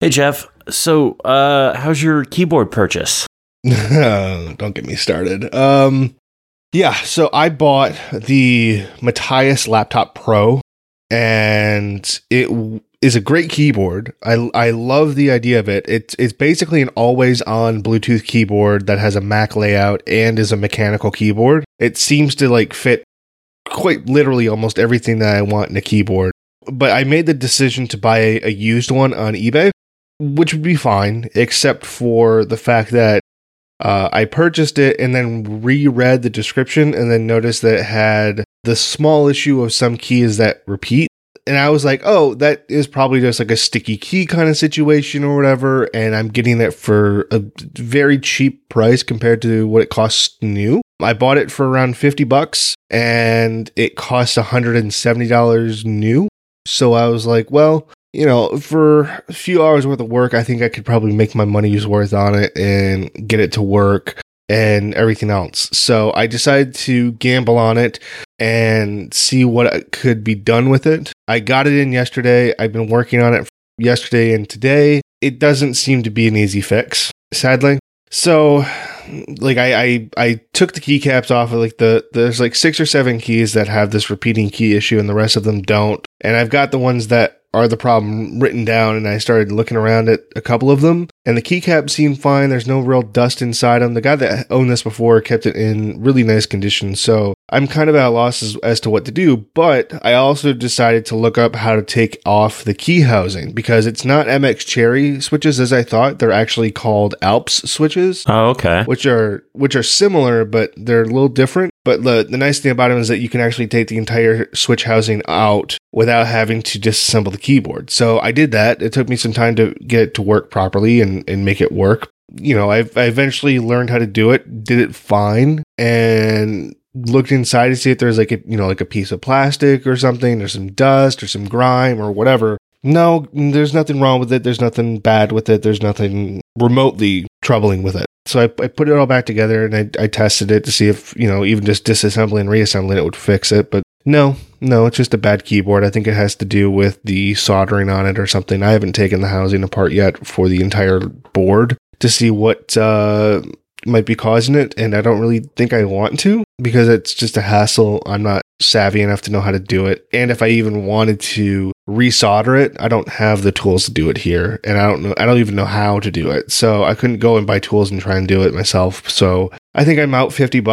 Hey, Jeff. So, how's your keyboard purchase? Don't get me started. So I bought the Matthias Laptop Pro, and it is a great keyboard. I love the idea of it. It's basically an always-on Bluetooth keyboard that has a Mac layout and is a mechanical keyboard. It seems to fit quite literally almost everything that I want in a keyboard. But I made the decision to buy a used one on eBay, which would be fine, except for the fact that I purchased it and then reread the description and then noticed that it had the small issue of some keys that repeat. And I was like, oh, that is probably just a sticky key kind of situation or whatever. And I'm getting it for a very cheap price compared to what it costs new. I bought it for around $50 and it cost $170 new. So I was like, well, for a few hours worth of work, I think I could probably make my money's worth on it and get it to work and everything else. So I decided to gamble on it and see what could be done with it. I got it in yesterday. I've been working on it yesterday and today. It doesn't seem to be an easy fix, sadly. So I took the keycaps off of there's 6 or 7 keys that have this repeating key issue and the rest of them don't. And I've got the ones that are the problem written down, and I started looking around at a couple of them, and the keycaps seem fine. There's no real dust inside them. The guy that owned this before kept it in really nice condition, so I'm kind of at a loss as to what to do, but I also decided to look up how to take off the key housing, because it's not MX Cherry switches as I thought. They're actually called Alps switches. Oh, okay. Which are similar, but they're a little different. But the nice thing about them is that you can actually take the entire switch housing out without having to disassemble the keyboard. So I did that. It took me some time to get it to work properly and make it work. I eventually learned how to do it, did it fine, and looked inside to see if there's a piece of plastic or something, or some dust or some grime or whatever. No, there's nothing wrong with it. There's nothing bad with it. There's nothing remotely troubling with it. So I put it all back together and I tested it to see if, even just disassembling and reassembling it would fix it. But no, it's just a bad keyboard. I think it has to do with the soldering on it or something. I haven't taken the housing apart yet for the entire board to see what might be causing it. And I don't really think I want to, because it's just a hassle. I'm not savvy enough to know how to do it. And if I even wanted to resolder it, I don't have the tools to do it here. And I don't even know how to do it. So I couldn't go and buy tools and try and do it myself. So I think I'm out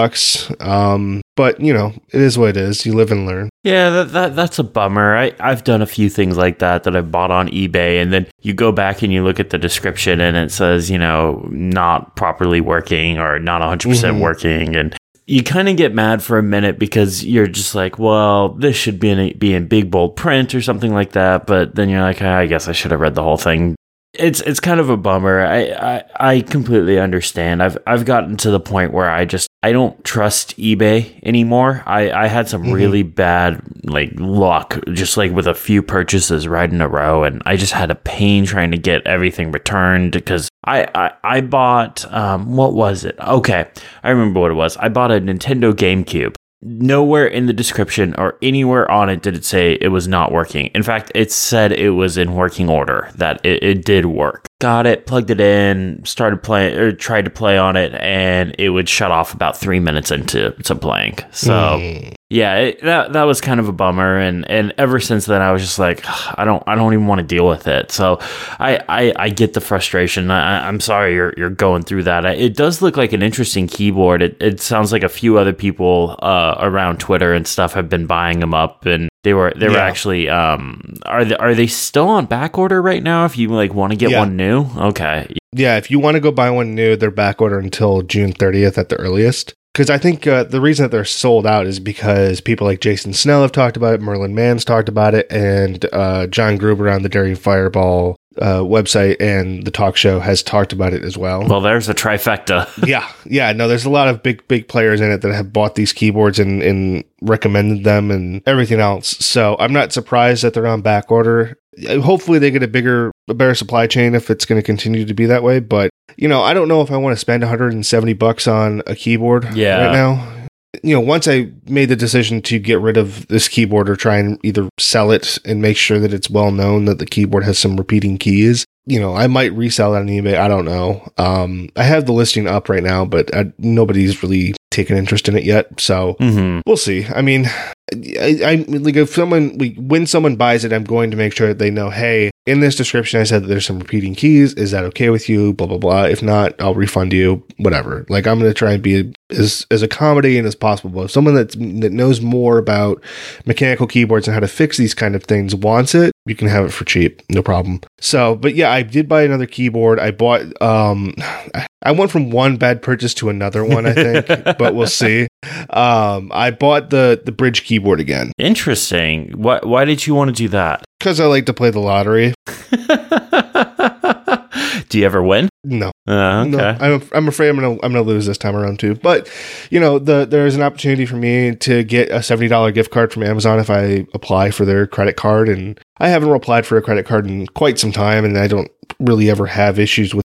$50. But it is what it is. You live and learn. Yeah, that's a bummer. I've done a few things like that I bought on eBay, and then you go back and you look at the description and it says, not properly working or not 100% working. And you kind of get mad for a minute because you're just like, well, this should be in big, bold print or something like that. But then you're like, I guess I should have read the whole thing. It's kind of a bummer. I completely understand. I've gotten to the point where I don't trust eBay anymore. I had some really bad luck, just with a few purchases right in a row, and I just had a pain trying to get everything returned because I bought what was it? Okay, I remember what it was. I bought a Nintendo GameCube. Nowhere in the description or anywhere on it did it say it was not working. In fact, it said it was in working order, that it did work. Got it, plugged it in, started playing, or tried to play on it, and it would shut off about 3 minutes into playing. So yeah, that was kind of a bummer, and ever since then I was just like, I don't even want to deal with it. So I get the frustration. I'm sorry you're going through that. It does look like an interesting keyboard. It sounds like a few other people around Twitter and stuff have been buying them up, and they were actually are they still on back order right now if you want to get one new? Okay. Yeah, if you want to go buy one new, they're back order until June 30th at the earliest. Because I think the reason that they're sold out is because people like Jason Snell have talked about it, Merlin Mann's talked about it, and John Gruber on the Daring Fireball website and the talk show has talked about it as well. Well, there's a trifecta. Yeah. No, there's a lot of big players in it that have bought these keyboards and recommended them and everything else. So I'm not surprised that they're on back order. Hopefully they get a better supply chain if it's going to continue to be that way. But, I don't know if I want to spend $170 on a keyboard right now. Once I made the decision to get rid of this keyboard or try and either sell it and make sure that it's well known that the keyboard has some repeating keys, I might resell it on eBay. I don't know. I have the listing up right now, but nobody's really taken interest in it yet. So we'll see. I mean, I like when someone buys it, I'm going to make sure that they know, hey, in this description, I said that there's some repeating keys. Is that okay with you? Blah, blah, blah. If not, I'll refund you, whatever. Like, I'm going to try and be as accommodating as possible. But if someone that knows more about mechanical keyboards and how to fix these kind of things wants it, you can have it for cheap. No problem. So, but yeah, I did buy another keyboard. I bought, I went from one bad purchase to another one, I think, but we'll see. I bought the Bridge keyboard again. Interesting. Why did you want to do that? Because I like to play the lottery. Do you ever win? No. Okay. No, I'm afraid I'm gonna lose this time around too. But there's an opportunity for me to get a $70 gift card from Amazon if I apply for their credit card, and I haven't applied for a credit card in quite some time, and I don't really ever have issues with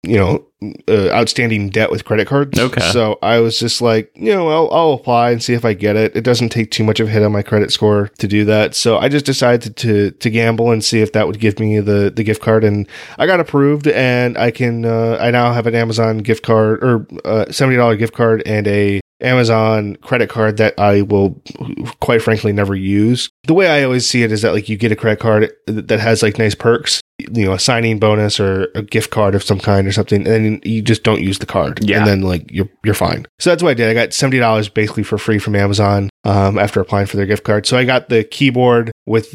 outstanding debt with credit cards. Okay. So I was just like, I'll apply and see if I get it. It doesn't take too much of a hit on my credit score to do that. So I just decided to gamble and see if that would give me the gift card, and I got approved, and I can I now have an Amazon gift card or $70 gift card and a Amazon credit card that I will quite frankly never use. The way I always see it is that like you get a credit card that has like nice perks, a signing bonus or a gift card of some kind or something, and then you just don't use the card. Yeah. And then like you're fine. So that's what I did. I got $70 basically for free from Amazon after applying for their gift card. So I got the keyboard with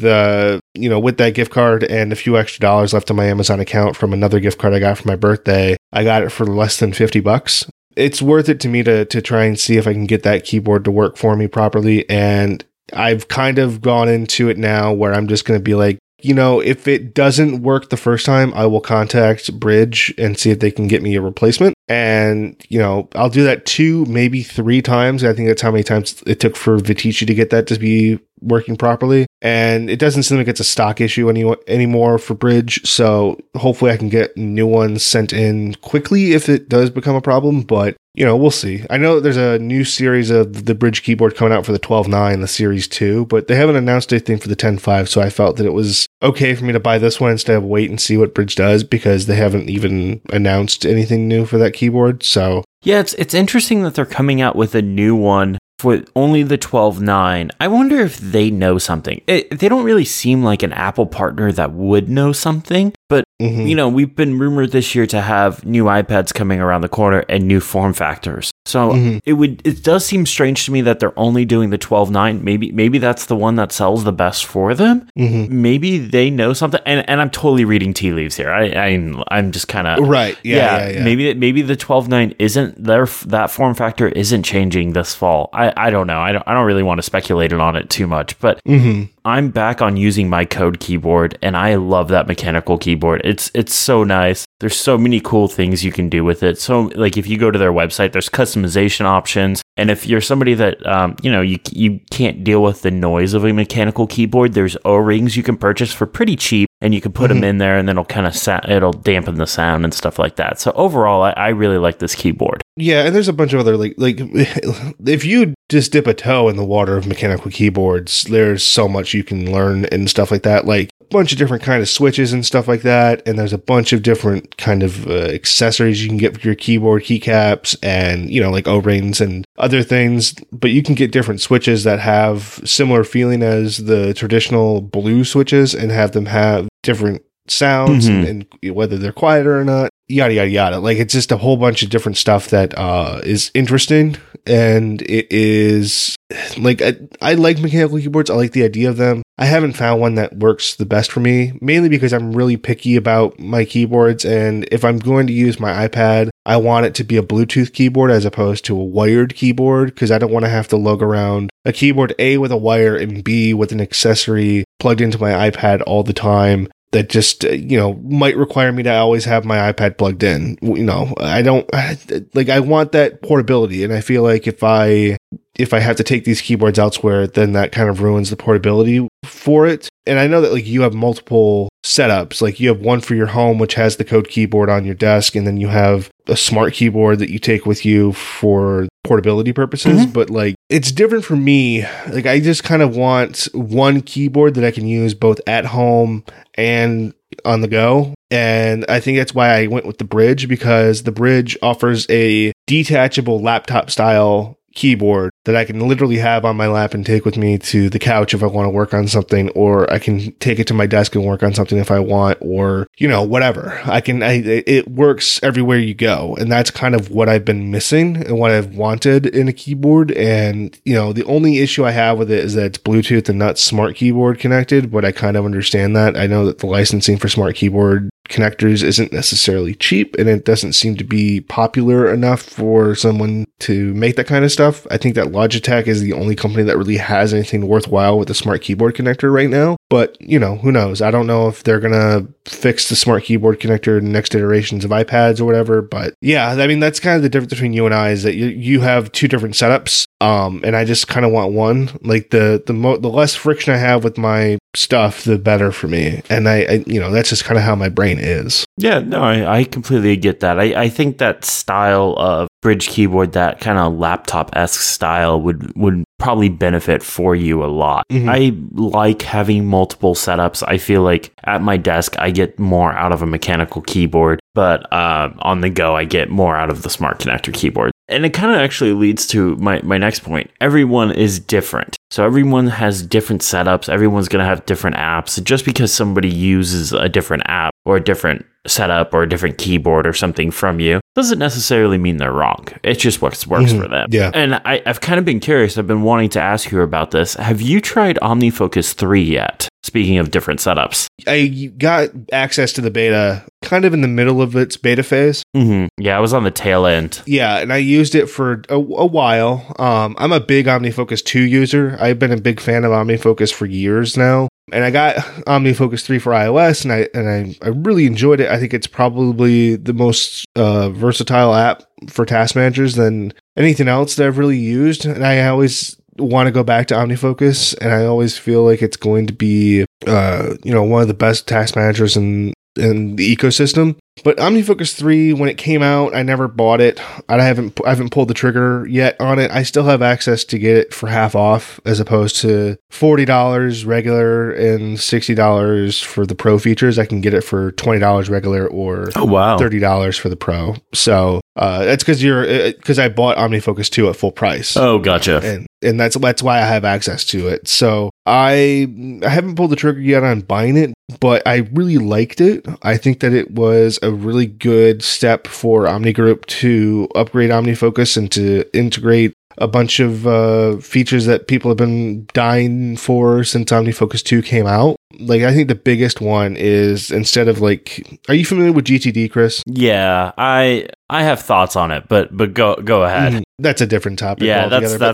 with that gift card and a few extra dollars left on my Amazon account from another gift card I got for my birthday. I got it for less than $50. It's worth it to me to try and see if I can get that keyboard to work for me properly. And I've kind of gone into it now where I'm just going to be like, if it doesn't work the first time, I will contact Bridge and see if they can get me a replacement. And, I'll do that 2, maybe 3 times. I think that's how many times it took for Viticci to get that to be working properly. And it doesn't seem like it's a stock issue anymore for Bridge. So hopefully I can get new ones sent in quickly if it does become a problem. But, we'll see. I know there's a new series of the Bridge keyboard coming out for the 12.9, the Series 2, but they haven't announced anything for the 10.5. So I felt that it was okay for me to buy this one instead of wait and see what Bridge does, because they haven't even announced anything new for that keyboard. So yeah, it's interesting that they're coming out with a new one for only the 12.9. I wonder if they know something. They don't really seem like an Apple partner that would know something, but we've been rumored this year to have new iPads coming around the corner and new form factors. So it does seem strange to me that they're only doing the 12.9. Maybe that's the one that sells the best for them. Maybe they know something, and I'm totally reading tea leaves here. I'm just kind of right. Yeah. Maybe the 12.9 isn't that form factor isn't changing this fall. I don't know. I don't really want to speculate on it too much, but I'm back on using my Code keyboard, and I love that mechanical keyboard. It's so nice. There's so many cool things you can do with it. So, like, if you go to their website, there's customization options. And if you're somebody that, you can't deal with the noise of a mechanical keyboard, there's O-rings you can purchase for pretty cheap, and you can put them in there, and then it'll dampen the sound and stuff like that. So overall, I really like this keyboard. Yeah, and there's a bunch of other, like if you just dip a toe in the water of mechanical keyboards, there's so much you can learn and stuff like that. Like, bunch of different kind of switches and stuff like that, and there's a bunch of different kind of accessories you can get for your keyboard, keycaps, and like O-rings and other things. But you can get different switches that have similar feeling as the traditional blue switches and have them have different sounds and whether they're quieter or not, yada yada yada. Like, it's just a whole bunch of different stuff that is interesting, and it is like I like mechanical keyboards. I like the idea of them. I haven't found one that works the best for me, mainly because I'm really picky about my keyboards, and if I'm going to use my iPad, I want it to be a Bluetooth keyboard as opposed to a wired keyboard, because I don't want to have to lug around a keyboard A with a wire and B with an accessory plugged into my iPad all the time. That just, might require me to always have my iPad plugged in. I want that portability. And I feel like if I have to take these keyboards elsewhere, then that kind of ruins the portability for it. And I know that like you have multiple setups, like you have one for your home, which has the Code keyboard on your desk. And then you have a smart keyboard that you take with you for portability purposes. But like, it's different for me. Like, I just kind of want one keyboard that I can use both at home and on the go. And I think that's why I went with the Brydge, because the Brydge offers a detachable laptop style keyboard that I can literally have on my lap and take with me to the couch if I want to work on something, or I can take it to my desk and work on something if I want, or, whatever. It works everywhere you go. And that's kind of what I've been missing and what I've wanted in a keyboard. And, the only issue I have with it is that it's Bluetooth and not smart keyboard connected, but I kind of understand that. I know that the licensing for smart keyboard connectors isn't necessarily cheap, and it doesn't seem to be popular enough for someone to make that kind of stuff. I think that Logitech is the only company that really has anything worthwhile with a smart keyboard connector right now. But, who knows? I don't know if they're going to fix the smart keyboard connector in the next iterations of iPads or whatever. But yeah, that's kind of the difference between you and I, is that you have two different setups. And I just kind of want one. Like the less friction I have with my stuff, the better for me. And I that's just kind of how my brain is. Yeah, no, I completely get that. I think that style of Brydge keyboard, that kind of laptop-esque style would probably benefit for you a lot. Mm-hmm. I like having multiple setups. I feel like at my desk, I get more out of a mechanical keyboard, but on the go, I get more out of the smart connector keyboard. And it kind of actually leads to my next point. Everyone is different. So everyone has different setups. Everyone's going to have different apps. Just because somebody uses a different app or a different setup or a different keyboard or something from you doesn't necessarily mean they're wrong. It just works for them. Yeah. And I've kind of been curious. I've been wanting to ask you about this. Have you tried OmniFocus 3 yet? Speaking of different setups. I got access to the beta kind of in the middle of its beta phase. Mm-hmm. Yeah, I was on the tail end. Yeah, and I used it for a while. I'm a big OmniFocus 2 user. I've been a big fan of OmniFocus for years now. And I got OmniFocus 3 for iOS, and I really enjoyed it. I think it's probably the most versatile app for task managers than anything else that I've really used. And I always want to go back to OmniFocus, and I always feel like it's going to be one of the best task managers in the ecosystem. But OmniFocus 3, when it came out, I never bought it. I haven't pulled the trigger yet on it. I still have access to get it for half off, as opposed to $40 regular and $60 for the Pro features. I can get it for $20 regular or $30 for the Pro. So that's because I bought OmniFocus 2 at full price. Oh, gotcha. And that's why I have access to it. So I haven't pulled the trigger yet on buying it, but I really liked it. I think that it was a really good step for Omni Group to upgrade OmniFocus and to integrate a bunch of features that people have been dying for since OmniFocus 2 came out. Like, I think the biggest one is, instead of are you familiar with GTD, Chris? Yeah, I have thoughts on it, but go ahead. That's a different topic. Yeah,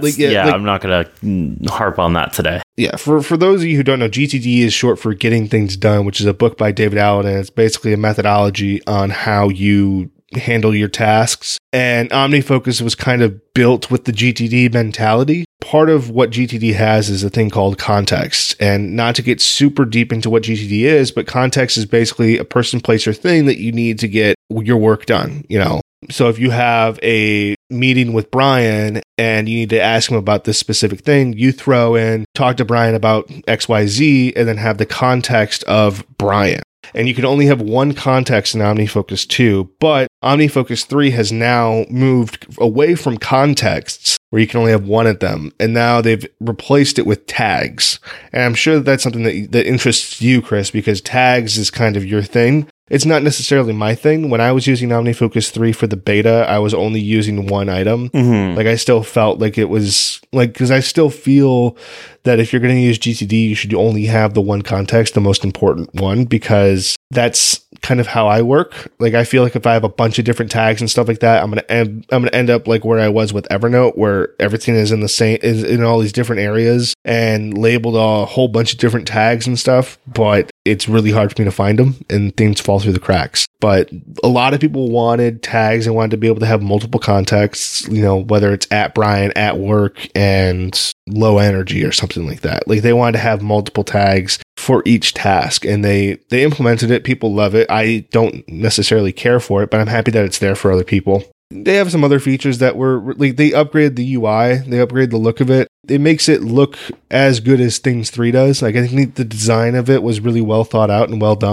I'm not going to harp on that today. Yeah, for those of you who don't know, GTD is short for Getting Things Done, which is a book by David Allen, and it's basically a methodology on how you handle your tasks. And OmniFocus was kind of built with the GTD mentality. Part of what GTD has is a thing called context. And not to get super deep into what GTD is, but context is basically a person, place, or thing that you need to get your work done, So if you have a meeting with Brian and you need to ask him about this specific thing, you throw in, talk to Brian about XYZ, and then have the context of Brian. And you can only have one context in OmniFocus 2, but OmniFocus 3 has now moved away from contexts where you can only have one of them. And now they've replaced it with tags. And I'm sure that's something that interests you, Chris, because tags is kind of your thing. It's not necessarily my thing. When I was using OmniFocus 3 for the beta, I was only using one item. Mm-hmm. Like, I still felt like it was because I still feel that if you're going to use GTD, you should only have the one context, the most important one, because that's kind of how I work. Like, I feel like if I have a bunch of different tags and stuff like that, I'm going to end up like where I was with Evernote, where everything is is in all these different areas and labeled a whole bunch of different tags and stuff, but it's really hard for me to find them and things fall through the cracks. But a lot of people wanted tags and wanted to be able to have multiple contexts, whether it's at Brian, at work, and low energy or something like that. Like, they wanted to have multiple tags for each task, and they implemented it. People love it. I don't necessarily care for it, but I'm happy that it's there for other people. They have some other features that were like, they upgraded the UI, they upgraded the look of it. It makes it look as good as Things 3 does. Like, I think the design of it was really well thought out and well done.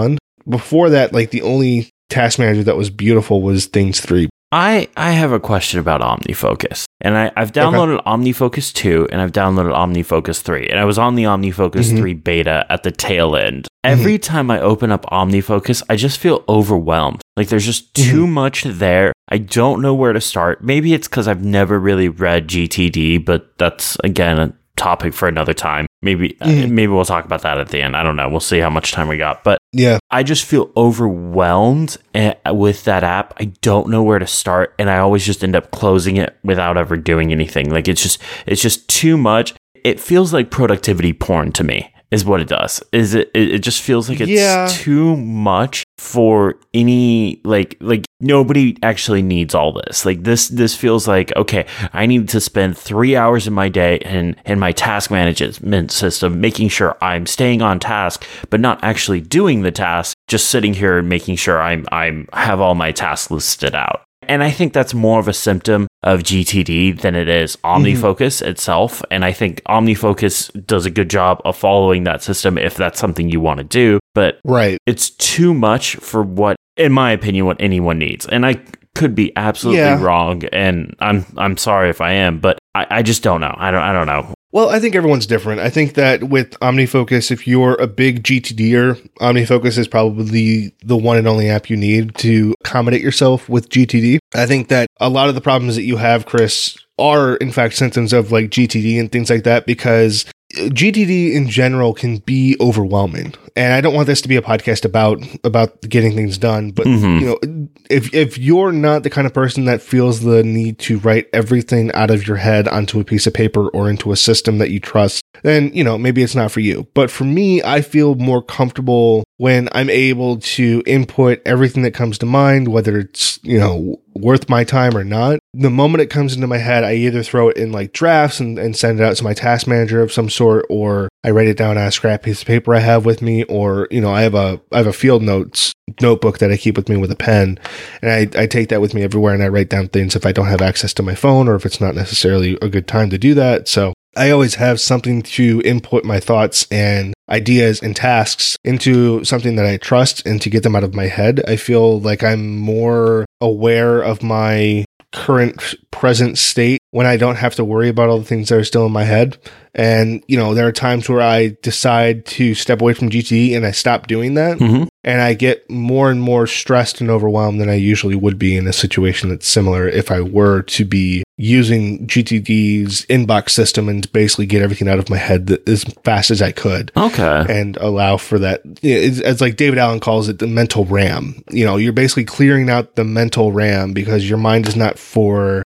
before that, like the only task manager that was beautiful was Things 3. I have a question about OmniFocus, and I've downloaded OmniFocus 2 and I've downloaded OmniFocus 3, and I was on the OmniFocus 3 beta at the tail end. Every time I open up OmniFocus, I just feel overwhelmed. Like there's just too much there. I don't know where to start. Maybe it's because I've never really read GTD, but that's, again, a topic for another time. Maybe we'll talk about that at the end. I don't know. We'll see how much time we got. But yeah, I just feel overwhelmed with that app. I don't know where to start, and I always just end up closing it without ever doing anything. Like it's just too much. It feels like productivity porn to me. Is what it does. It just feels like it's too much for any like nobody actually needs all this. Like this feels like, okay, I need to spend 3 hours in my day in my task management system making sure I'm staying on task, but not actually doing the task, just sitting here and making sure I'm have all my tasks listed out. And I think that's more of a symptom of GTD than it is OmniFocus itself. And I think OmniFocus does a good job of following that system if that's something you want to do. But it's too much for what, in my opinion, what anyone needs. And I could be absolutely wrong, and I'm sorry if I am, but I just don't know. I don't know. Well, I think everyone's different. I think that with OmniFocus, if you're a big GTDer, OmniFocus is probably the one and only app you need to accommodate yourself with GTD. I think that a lot of the problems that you have, Chris, are in fact symptoms of like GTD and things like that, because GTD in general can be overwhelming. And I don't want this to be a podcast about getting things done, but you know, if you're not the kind of person that feels the need to write everything out of your head onto a piece of paper or into a system that you trust, then, you know, maybe it's not for you. But for me, I feel more comfortable when I'm able to input everything that comes to mind, whether it's, you know, worth my time or not. The moment it comes into my head, I either throw it in like drafts and send it out to my task manager of some sort, or I write it down on a scrap piece of paper I have with me, or, you know, I have a field notes notebook that I keep with me with a pen, and I take that with me everywhere, and I write down things if I don't have access to my phone or if it's not necessarily a good time to do that. So I always have something to input my thoughts and ideas and tasks into something that I trust and to get them out of my head. I feel like I'm more aware of my current present state when I don't have to worry about all the things that are still in my head. And, you know, there are times where I decide to step away from GTD and I stop doing that. And I get more and more stressed and overwhelmed than I usually would be in a situation that's similar if I were to be using GTD's inbox system and basically get everything out of my head as fast as I could. Okay. And allow for that. It's like David Allen calls it the mental RAM. You know, you're basically clearing out the mental RAM because your mind is not for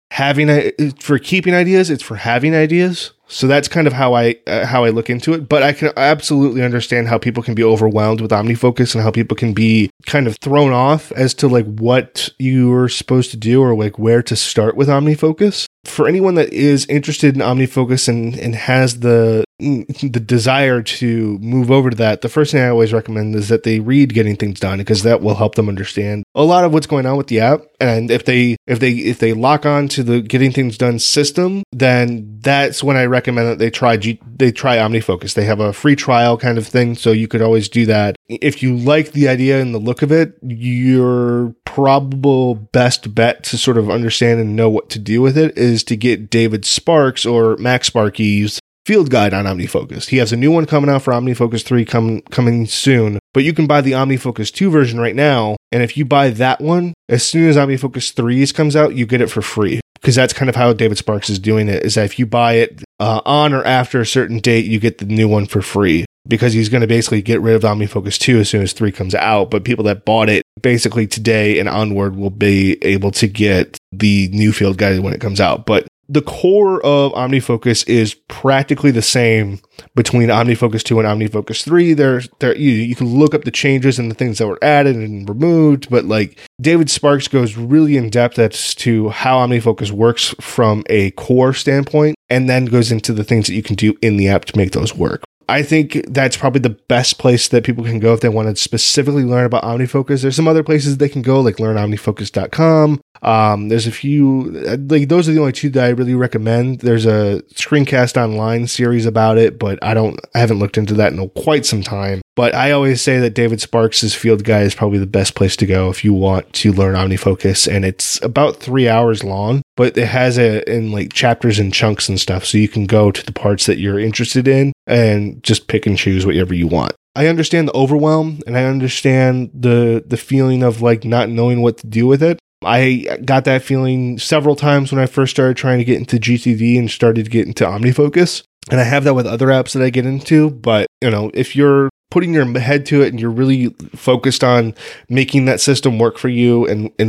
keeping ideas, it's for having ideas. So that's kind of how I look into it. But I can absolutely understand how people can be overwhelmed with OmniFocus and how people can be kind of thrown off as to like what you're supposed to do or like where to start with OmniFocus. For anyone that is interested in OmniFocus and has the desire to move over to that, the first thing I always recommend is that they read Getting Things Done, because that will help them understand a lot of what's going on with the app. And if they lock on to the Getting Things Done system, then that's when I recommend that they try OmniFocus. They have a free trial kind of thing, so you could always do that. If you like the idea and the look of it, your probable best bet to sort of understand and know what to do with it is to get David Sparks or Max Sparky's field guide on OmniFocus. He has a new one coming out for OmniFocus 3 coming soon, but you can buy the OmniFocus 2 version right now. And if you buy that one, as soon as OmniFocus 3 comes out, you get it for free. Because that's kind of how David Sparks is doing it, is that if you buy it on or after a certain date, you get the new one for free. Because he's going to basically get rid of OmniFocus 2 as soon as 3 comes out. But people that bought it basically today and onward will be able to get the new field guide when it comes out. But the core of OmniFocus is practically the same between OmniFocus 2 and OmniFocus 3. You can look up the changes and the things that were added and removed, but like David Sparks goes really in depth as to how OmniFocus works from a core standpoint, and then goes into the things that you can do in the app to make those work. I think that's probably the best place that people can go if they want to specifically learn about OmniFocus. There's some other places they can go, like learnomnifocus.com. There's a few, like those are the only two that I really recommend. There's a Screencast Online series about it, but I haven't looked into that in quite some time. But I always say that David Sparks' Field Guide is probably the best place to go if you want to learn OmniFocus. And it's about 3 hours long, but it has it in like chapters and chunks and stuff. So you can go to the parts that you're interested in and just pick and choose whatever you want. I understand the overwhelm, and I understand the feeling of like not knowing what to do with it. I got that feeling several times when I first started trying to get into GTD and started to get into OmniFocus. And I have that with other apps that I get into. But, if you're putting your head to it and you're really focused on making that system work for you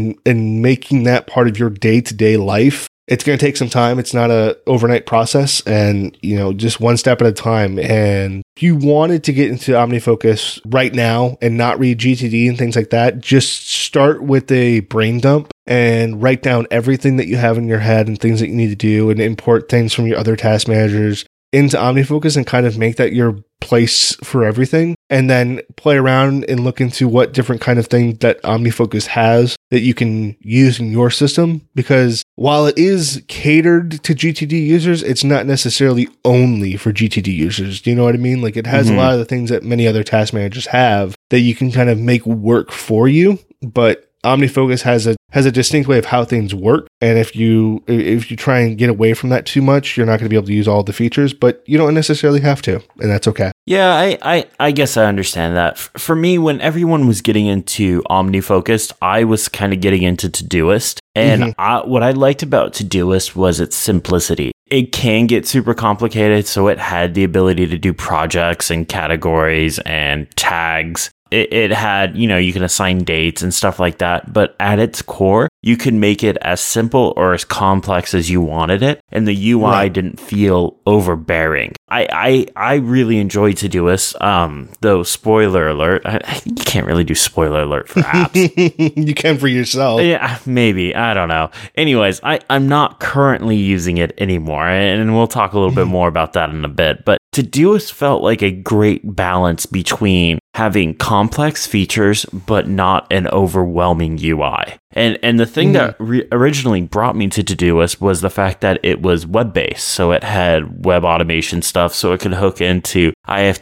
and making that part of your day-to-day life, it's going to take some time. It's not a overnight process, and, just one step at a time. And if you wanted to get into OmniFocus right now and not read GTD and things like that, just start with a brain dump and write down everything that you have in your head and things that you need to do, and import things from your other task managers into OmniFocus and kind of make that your place for everything, and then play around and look into what different kind of things that OmniFocus has that you can use in your system. Because while it is catered to GTD users, it's not necessarily only for GTD users. Do you know what I mean? Like, it has a lot of the things that many other task managers have that you can kind of make work for you, but OmniFocus has a distinct way of how things work, and if you try and get away from that too much, you're not going to be able to use all the features, but you don't necessarily have to, and that's okay. Yeah, I guess I understand that. For me, when everyone was getting into OmniFocus, I was kind of getting into Todoist, and what I liked about Todoist was its simplicity. It can get super complicated, so it had the ability to do projects and categories and tags. It had, you can assign dates and stuff like that, but at its core, you can make it as simple or as complex as you wanted it, and the UI didn't feel overbearing. I really enjoyed Todoist, though spoiler alert, you can't really do spoiler alert for apps. You can for yourself. Yeah, maybe. I don't know. Anyways, I'm not currently using it anymore, and we'll talk a little bit more about that in a bit, but Todoist felt like a great balance between having complex features but not an overwhelming UI. And the thing that originally brought me to Todoist was the fact that it was web-based. So it had web automation stuff, so it could hook into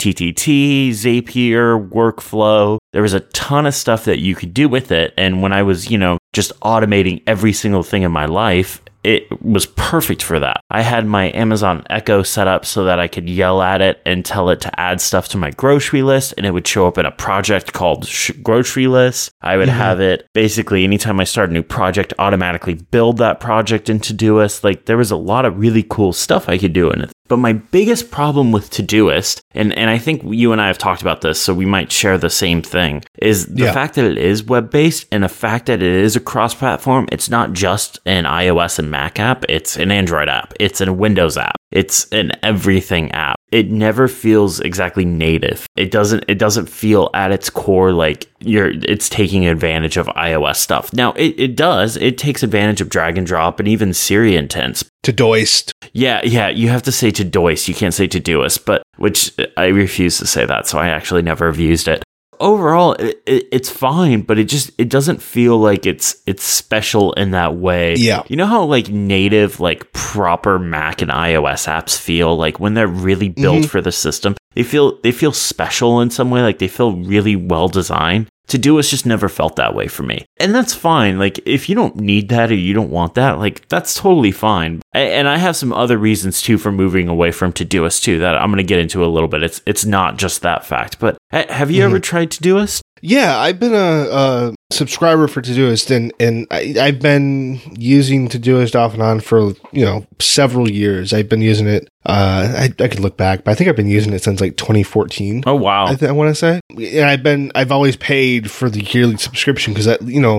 IFTTT, Zapier, Workflow. There was a ton of stuff that you could do with it. And when I was, just automating every single thing in my life, it was perfect for that. I had my Amazon Echo set up so that I could yell at it and tell it to add stuff to my grocery list, and it would show up in a project called grocery list. I would have it basically anytime I start a new project, automatically build that project in Todoist. Like, there was a lot of really cool stuff I could do in it. But my biggest problem with Todoist, and I think you and I have talked about this, so we might share the same thing, is the fact that it is web-based and the fact that it is a cross-platform. It's not just an iOS and Mac app. It's an Android app. It's a Windows app. It's an everything app. It never feels exactly native. It doesn't feel at its core like it's taking advantage of iOS stuff. Now, it does. It takes advantage of drag and drop and even Siri intents. Todoist. Yeah, you have to say Todoist. You can't say Todoist, but which I refuse to say that, so I actually never have used it. Overall, it's fine, but it doesn't feel like it's special in that way. Yeah. You know how like native, like proper Mac and iOS apps feel like when they're really built for the system, they feel special in some way, like they feel really well designed. Todoist just never felt that way for me. And that's fine. Like, if you don't need that or you don't want that, like, that's totally fine. And I have some other reasons, too, for moving away from Todoist, too, that I'm going to get into a little bit. It's not just that fact. But have you ever tried Todoist? Yeah, I've been a subscriber for Todoist, and I've been using Todoist off and on for, several years. I've been using it. I could look back, but I think I've been using it since like 2014. Oh, wow. I want to say. And I've always paid for the yearly subscription because,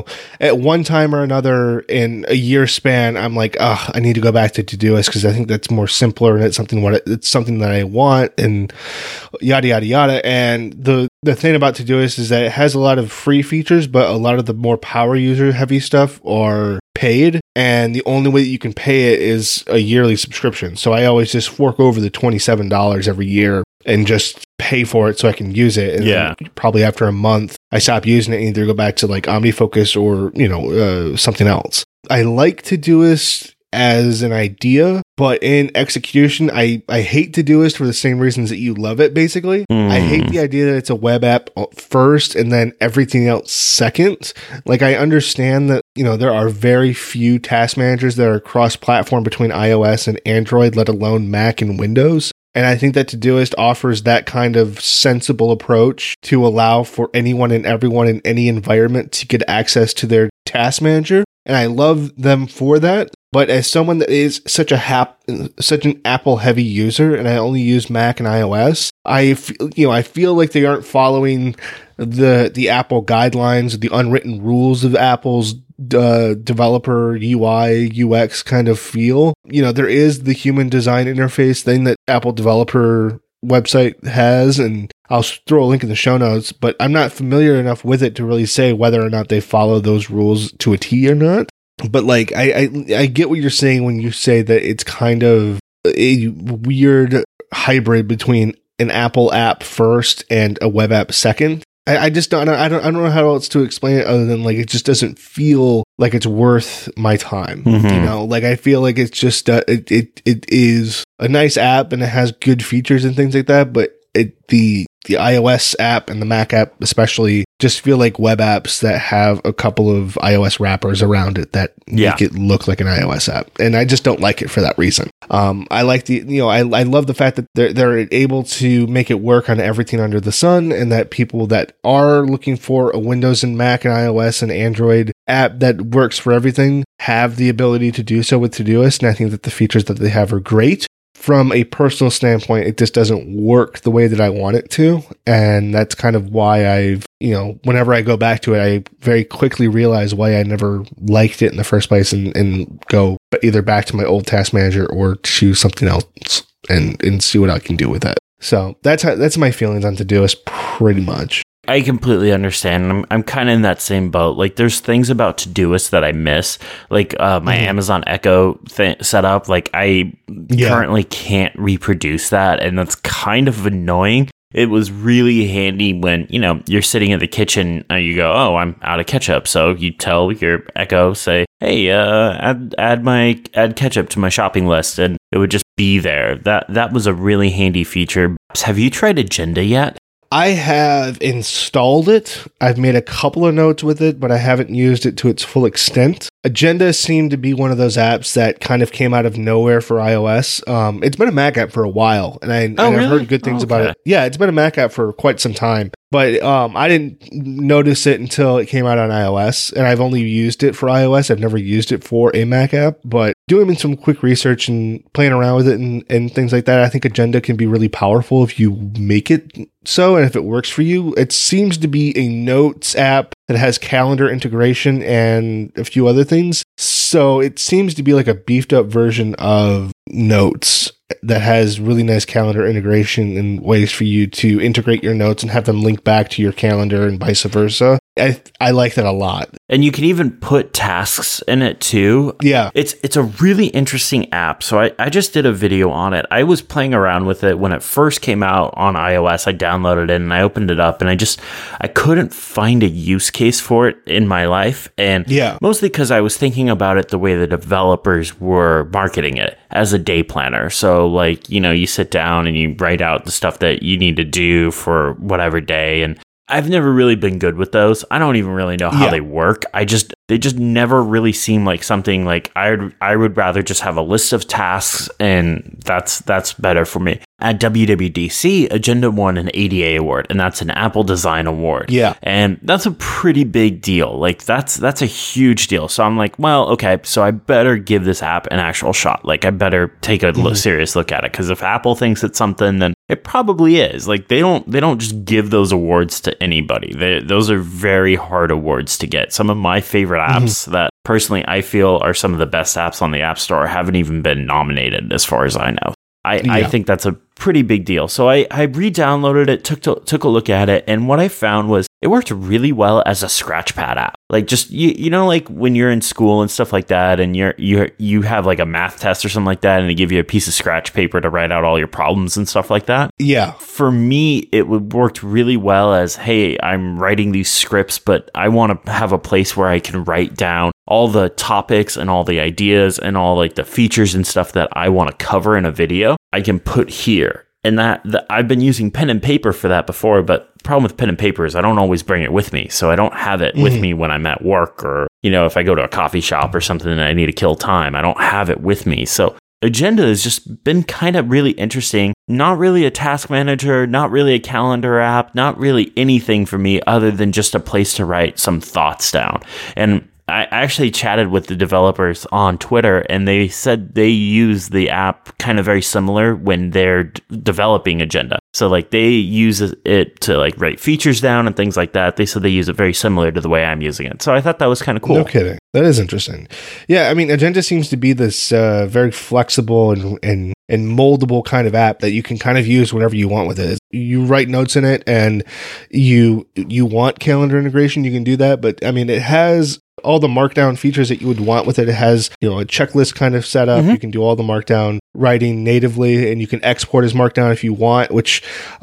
at one time or another in a year span, I'm like, I need to go back to Todoist because I think that's more simpler and it's something that I want, and yada, yada, yada. And the thing about Todoist is that it has a lot of free features, but a lot of the more power user heavy stuff are paid, and the only way that you can pay it is a yearly subscription. So I always just fork over the $27 every year and just pay for it so I can use it. And then probably after a month, I stop using it and either go back to like OmniFocus or, something else. I like Todoist as an idea, but in execution, I hate Todoist for the same reasons that you love it, basically. I hate the idea that it's a web app first and then everything else second. Like, I understand that, there are very few task managers that are cross-platform between iOS and Android, let alone Mac and Windows. And I think that Todoist offers that kind of sensible approach to allow for anyone and everyone in any environment to get access to their task manager. And I love them for that. But as someone that is such an Apple-heavy user, and I only use Mac and iOS, I feel like they aren't following the Apple guidelines, the unwritten rules of Apple's developer UI, UX kind of feel. There is the human design interface thing that Apple developer website has, and I'll throw a link in the show notes, but I'm not familiar enough with it to really say whether or not they follow those rules to a T or not. But like, I get what you're saying when you say that it's kind of a weird hybrid between an Apple app first and a web app second. I just don't know how else to explain it other than like, it just doesn't feel like it's worth my time. Like, I feel like it's just, it is a nice app and it has good features and things like that, but the iOS app and the Mac app especially just feel like web apps that have a couple of iOS wrappers around it that make it look like an iOS app. And I just don't like it for that reason. I like I love the fact that they're able to make it work on everything under the sun, and that people that are looking for a Windows and Mac and iOS and Android app that works for everything have the ability to do so with Todoist. And I think that the features that they have are great. From a personal standpoint, it just doesn't work the way that I want it to. And that's kind of why I've, whenever I go back to it, I very quickly realize why I never liked it in the first place and go either back to my old task manager or choose something else and see what I can do with it. So that's my feelings on Todoist pretty much. I completely understand. I'm kind of in that same boat. Like, there's things about Todoist that I miss, like my Amazon Echo setup. Like, I currently can't reproduce that, and that's kind of annoying. It was really handy when, you're sitting in the kitchen and you go, oh, I'm out of ketchup. So you tell your Echo, say, hey, add ketchup to my shopping list, and it would just be there. That was a really handy feature. Have you tried Agenda yet? I have installed it. I've made a couple of notes with it, but I haven't used it to its full extent. Agenda seemed to be one of those apps that kind of came out of nowhere for iOS. It's been a Mac app for a while, and I've heard good things about it. Yeah, it's been a Mac app for quite some time, but I didn't notice it until it came out on iOS, and I've only used it for iOS. I've never used it for a Mac app, but doing some quick research and playing around with it and things like that, I think Agenda can be really powerful if you make it so, and if it works for you. It seems to be a notes app that has calendar integration and a few other things. So it seems to be like a beefed up version of Notes that has really nice calendar integration and ways for you to integrate your notes and have them link back to your calendar and vice versa. I like that a lot. And you can even put tasks in it too. Yeah. It's a really interesting app. So I just did a video on it. I was playing around with it when it first came out on iOS. I downloaded it and I opened it up, and I couldn't find a use case for it in my life. And mostly because I was thinking about it the way the developers were marketing it as a day planner. So like, you sit down and you write out the stuff that you need to do for whatever day. And I've never really been good with those. I don't even really know how they work. They just never really seem like something like I would rather just have a list of tasks, and that's better for me. At WWDC, Agenda won an ADA award, and that's an Apple Design Award. Yeah. And that's a pretty big deal. Like, that's a huge deal. So I'm like, well, okay, so I better give this app an actual shot. Like, I better take a serious look at it, because if Apple thinks it's something, then it probably is. Like, they don't just give those awards to anybody. Those are very hard awards to get. Some of my favorite apps that personally I feel are some of the best apps on the App Store haven't even been nominated, as far as I know. I think that's a pretty big deal. So I re-downloaded it, took a look at it, and what I found was it worked really well as a scratchpad app. Like just you know, like when you're in school and stuff like that, and you have like a math test or something like that, and they give you a piece of scratch paper to write out all your problems and stuff like that. Yeah. For me, it worked really well as, hey, I'm writing these scripts, but I want to have a place where I can write down all the topics and all the ideas and all like the features and stuff that I want to cover in a video. I can put here. And that I've been using pen and paper for that before, but the problem with pen and paper is I don't always bring it with me. So I don't have it with me when I'm at work, or, you know, if I go to a coffee shop or something and I need to kill time, I don't have it with me. So Agenda has just been kind of really interesting. Not really a task manager, not really a calendar app, not really anything for me other than just a place to write some thoughts down. And I actually chatted with the developers on Twitter, and they said they use the app kind of very similar when they're developing Agenda. So like they use it to like write features down and things like that. They said they use it very similar to the way I'm using it. So I thought that was kind of cool. No kidding. That is interesting. Yeah, I mean, Agenda seems to be this very flexible and moldable kind of app that you can kind of use whenever you want with it. You write notes in it, and you want calendar integration, you can do that. But I mean, it has all the markdown features that you would want with it. It has, you know, a checklist kind of setup. You can do all the markdown writing natively, and you can export as markdown if you want, which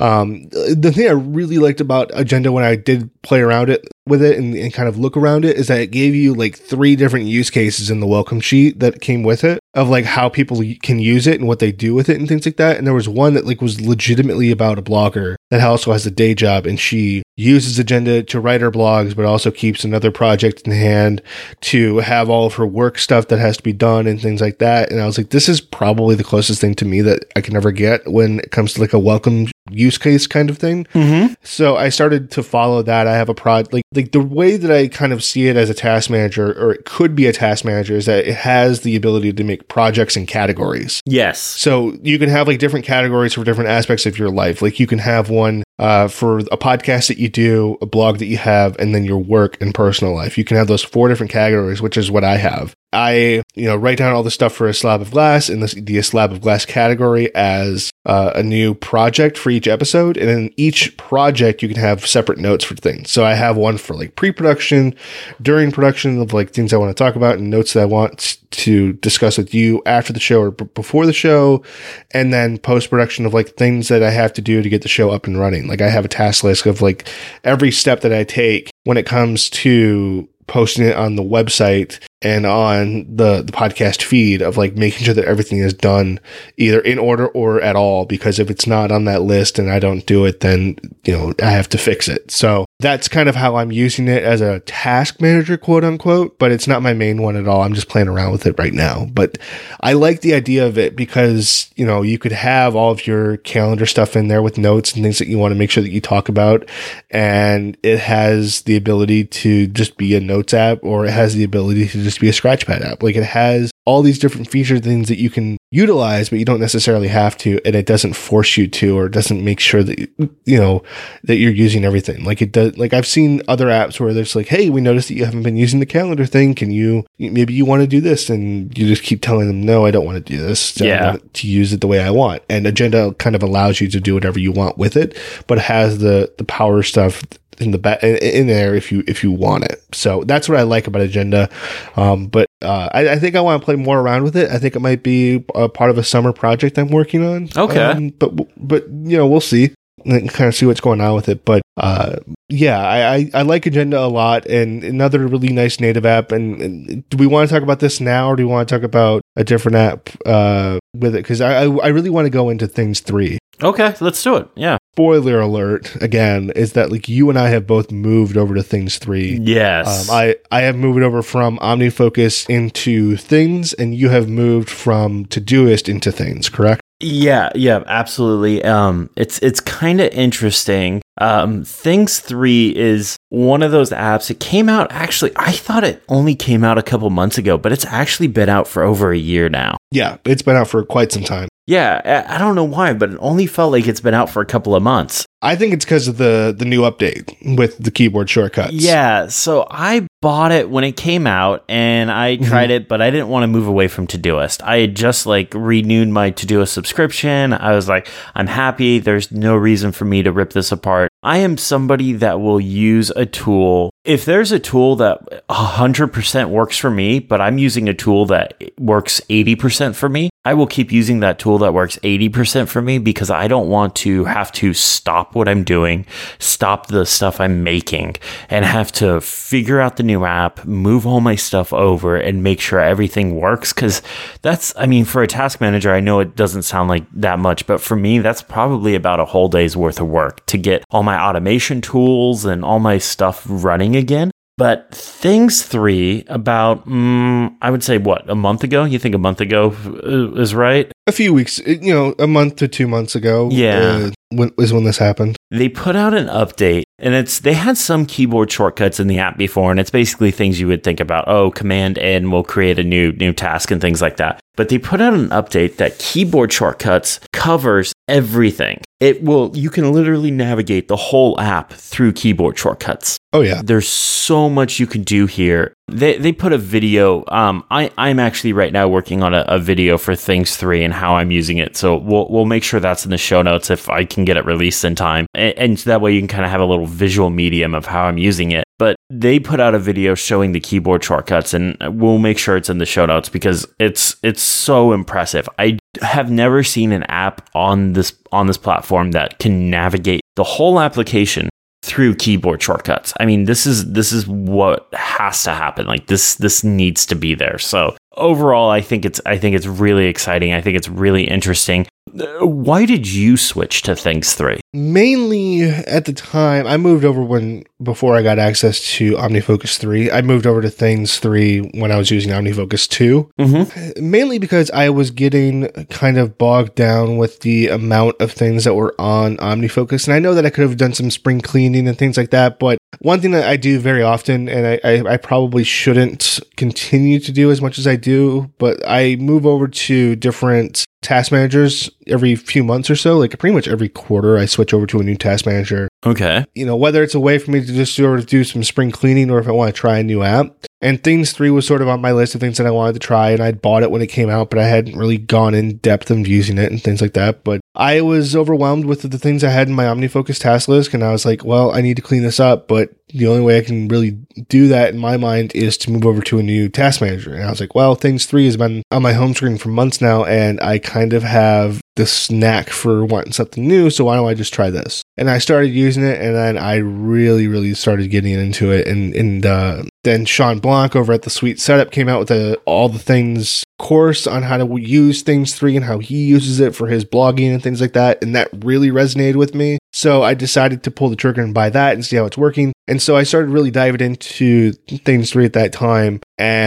the thing I really liked about Agenda when I did play around with it and kind of look around it is that it gave you like 3 different use cases in the welcome sheet that came with it of like how people can use it and what they do with it and things like that. And there was one that like was legitimately about a blogger that also has a day job, and she uses Agenda to write her blogs, but also keeps another project in hand to have all of her work stuff that has to be done and things like that. And I was like, this is probably the closest thing to me that I can ever get when it comes to like a welcome use case kind of thing. So I started to follow that. I have a like the way that I kind of see it as a task manager, or it could be a task manager, is that it has the ability to make projects and categories. Yes. So you can have like different categories for different aspects of your life. Like you can have one for a podcast that you do, a blog that you have, and then your work and personal life. You can have those 4 different categories, which is what I have. I, you know, write down all the stuff for a slab of glass in the slab of glass category as a new project for each episode. And in each project, you can have separate notes for things. So I have one for like pre-production, during production of like things I want to talk about, and notes that I want to discuss with you after the show or before the show. And then post-production of like things that I have to do to get the show up and running. Like I have a task list of like every step that I take when it comes to posting it on the website and on the podcast feed, of like making sure that everything is done either in order or at all, because if it's not on that list and I don't do it, then, you know, I have to fix it. So that's kind of how I'm using it as a task manager, quote unquote, but it's not my main one at all. I'm just playing around with it right now. But I like the idea of it because, you know, you could have all of your calendar stuff in there with notes and things that you want to make sure that you talk about. And it has the ability to just be a notes app, or it has the ability to just be a scratchpad app. Like it has all these different feature things that you can utilize, but you don't necessarily have to, and it doesn't force you to, or doesn't make sure that, you know, that you're using everything. Like it does. Like I've seen other apps where there's like, hey, we noticed that you haven't been using the calendar thing. Maybe you want to do this? And you just keep telling them, no, I don't want to do this. So I want to use it the way I want. And Agenda kind of allows you to do whatever you want with it, but has the power stuff in there if you want it. So that's what I like about Agenda. But I think I want to play more around with it. I think it might be a part of a summer project I'm working on. Okay. But you know, we'll see and kind of see what's going on with it. But yeah, I like Agenda a lot, and another really nice native app. And do we want to talk about this now, or do we want to talk about a different app with it? Because I really want to go into Things 3. Okay, let's do it. Yeah. Spoiler alert again is that like you and I have both moved over to Things 3. Yes. I have moved over from OmniFocus into Things, and you have moved from Todoist into Things, correct? Yeah, absolutely. It's kind of interesting. Things 3 is one of those apps. It came out, actually, I thought it only came out a couple months ago, but it's actually been out for over a year now. Yeah, it's been out for quite some time. Yeah, I don't know why, but it only felt like it's been out for a couple of months. I think it's because of the new update with the keyboard shortcuts. Yeah, so I bought it when it came out, and I tried it, but I didn't want to move away from Todoist. I had just like renewed my Todoist subscription. I was like, I'm happy. There's no reason for me to rip this apart. I am somebody that will use a tool If there's a tool that 100% works for me, but I'm using a tool that works 80% for me, I will keep using that tool that works 80% for me because I don't want to have to stop what I'm doing, stop the stuff I'm making, and have to figure out the new app, move all my stuff over, and make sure everything works. Because for a task manager, I know it doesn't sound like that much, but for me, that's probably about a whole day's worth of work to get all my automation tools and all my stuff running again. But Things 3, about, I would say, a month ago? You think a month ago is right? A few weeks, a month to 2 months ago. Yeah. When this happened. They put out an update, and they had some keyboard shortcuts in the app before, and it's basically things you would think about. Oh, Command N will create a new task and things like that. But they put out an update that keyboard shortcuts covers everything. You can literally navigate the whole app through keyboard shortcuts. Oh, yeah. There's so much you can do here. They put a video. I'm actually right now working on a video for Things 3 and how I'm using it. So we'll make sure that's in the show notes if I can get it released in time. And that way you can kind of have a little visual medium of how I'm using it. But they put out a video showing the keyboard shortcuts, and we'll make sure it's in the show notes because it's so impressive. I have never seen an app on this platform that can navigate the whole application through keyboard shortcuts. I mean, this is what has to happen. Like this needs to be there. So overall, I think it's really exciting. I think it's really interesting. Why did you switch to Things 3? Mainly at the time, I moved over before I got access to OmniFocus 3. I moved over to Things 3 when I was using OmniFocus 2. Mm-hmm. Mainly because I was getting kind of bogged down with the amount of things that were on OmniFocus. And I know that I could have done some spring cleaning and things like that, but one thing that I do very often, and I probably shouldn't continue to do as much as I do, but I move over to different task managers every few months or so. Like pretty much every quarter, I switch over to a new task manager. Okay. Whether it's a way for me to just sort of do some spring cleaning or if I want to try a new app. And Things 3 was sort of on my list of things that I wanted to try, and I'd bought it when it came out, but I hadn't really gone in depth of using it and things like that. But I was overwhelmed with the things I had in my OmniFocus task list, and I was like, well, I need to clean this up, but the only way I can really do that in my mind is to move over to a new task manager. And I was like, well, Things 3 has been on my home screen for months now, and I kind of have this knack for wanting something new, so why don't I just try this? And I started using it, and then I really, really started getting into it. And then Sean Blanc over at the Sweet Setup came out with all the things course on how to use Things 3 and how he uses it for his blogging and things like that. And that really resonated with me. So I decided to pull the trigger and buy that and see how it's working. And so I started really diving into Things 3 at that time.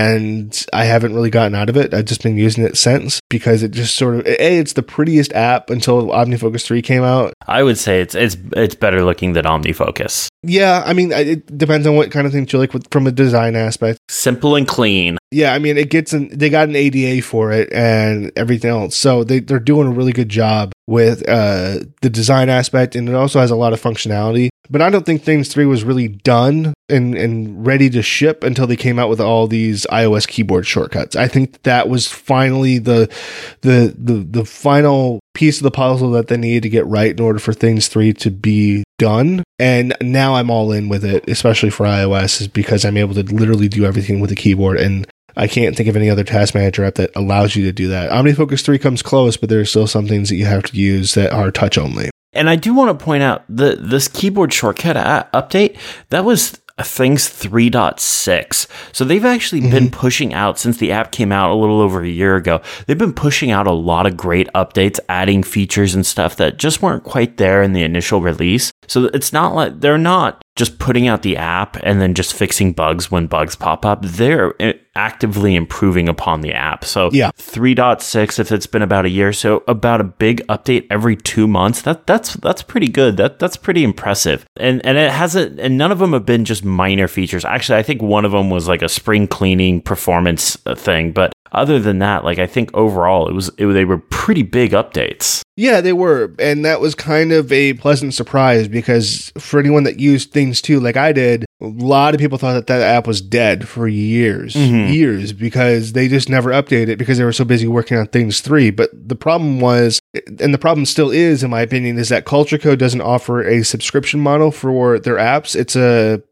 And I haven't really gotten out of it. I've just been using it since because it just sort of, it's the prettiest app until OmniFocus 3 came out. I would say it's better looking than OmniFocus. Yeah, I mean, it depends on what kind of things you like from a design aspect. Simple and clean. Yeah, I mean, they got an ADA for it and everything else. So they're doing a really good job with the design aspect, and it also has a lot of functionality. But I don't think Things 3 was really done and ready to ship until they came out with all these iOS keyboard shortcuts. I think that was finally the final piece of the puzzle that they needed to get right in order for Things 3 to be done. And now I'm all in with it, especially for iOS, is because I'm able to literally do everything with the keyboard, and I can't think of any other task manager app that allows you to do that. OmniFocus 3 comes close, but there are still some things that you have to use that are touch only. And I do want to point out this keyboard shortcut update, that was Things 3.6. So they've actually been pushing out, since the app came out a little over a year ago, they've been pushing out a lot of great updates, adding features and stuff that just weren't quite there in the initial release. So it's not like they're not just putting out the app and then just fixing bugs when bugs pop up. They're actively improving upon the app. So yeah, 3.6, if it's been about a year, so about a big update every 2 months, that's pretty good. That's pretty impressive. And it hasn't, and none of them have been just minor features. Actually, I think one of them was like a spring cleaning performance thing, but other than that, like I think overall they were pretty big updates. Yeah, they were. And that was kind of a pleasant surprise because for anyone that used Things 2 like I did, a lot of people thought that app was dead for years, because they just never updated it because they were so busy working on Things 3. But the problem was, and the problem still is, in my opinion, is that Culture Code doesn't offer a subscription model for their apps. It's a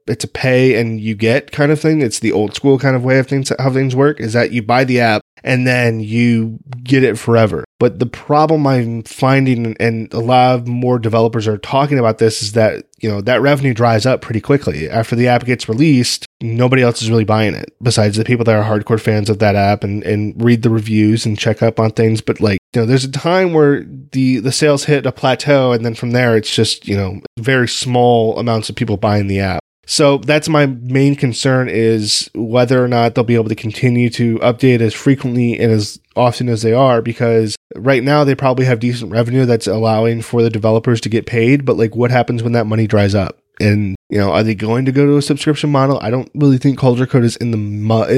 a pay and you get kind of thing. It's the old school kind of way of things, how things work, is that you buy the app and then you get it forever. But the problem I'm finding, and a lot of more developers are talking about this, is that, that revenue dries up pretty quickly. After the app gets released, nobody else is really buying it besides the people that are hardcore fans of that app and read the reviews and check up on things. But there's a time where the sales hit a plateau, and then from there, it's just, very small amounts of people buying the app. So that's my main concern, is whether or not they'll be able to continue to update as frequently and as often as they are, because right now they probably have decent revenue that's allowing for the developers to get paid. But what happens when that money dries up? And, are they going to go to a subscription model? I don't really think Culture Code is in the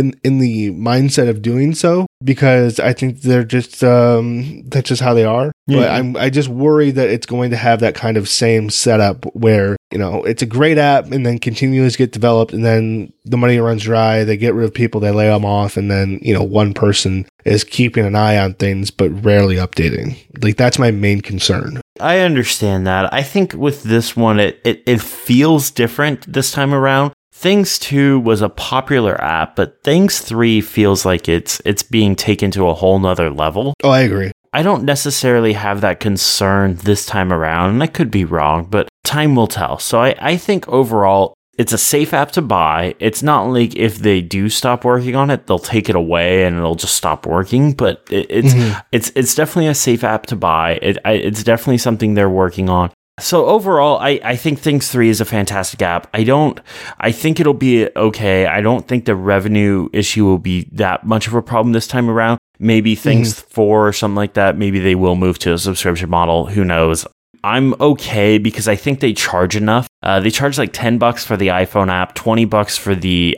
mindset of doing so, because I think they're just, that's just how they are. Yeah. But I just worry that it's going to have that kind of same setup where, it's a great app and then continues to get developed, and then the money runs dry. They get rid of people, they lay them off. And then, one person is keeping an eye on things, but rarely updating. That's my main concern. I understand that. I think with this one, it feels different this time around. Things 2 was a popular app, but Things 3 feels like it's being taken to a whole nother level. Oh, I agree. I don't necessarily have that concern this time around, and I could be wrong, but time will tell. So I think overall, it's a safe app to buy. It's not like if they do stop working on it, they'll take it away and it'll just stop working. But it's definitely a safe app to buy. It's definitely something they're working on. So overall, I think Things 3 is a fantastic app. I think it'll be okay. I don't think the revenue issue will be that much of a problem this time around. Maybe Things 4 or something like that. Maybe they will move to a subscription model. Who knows? I'm okay because I think they charge enough. They charge like $10 for the iPhone app, $20 for the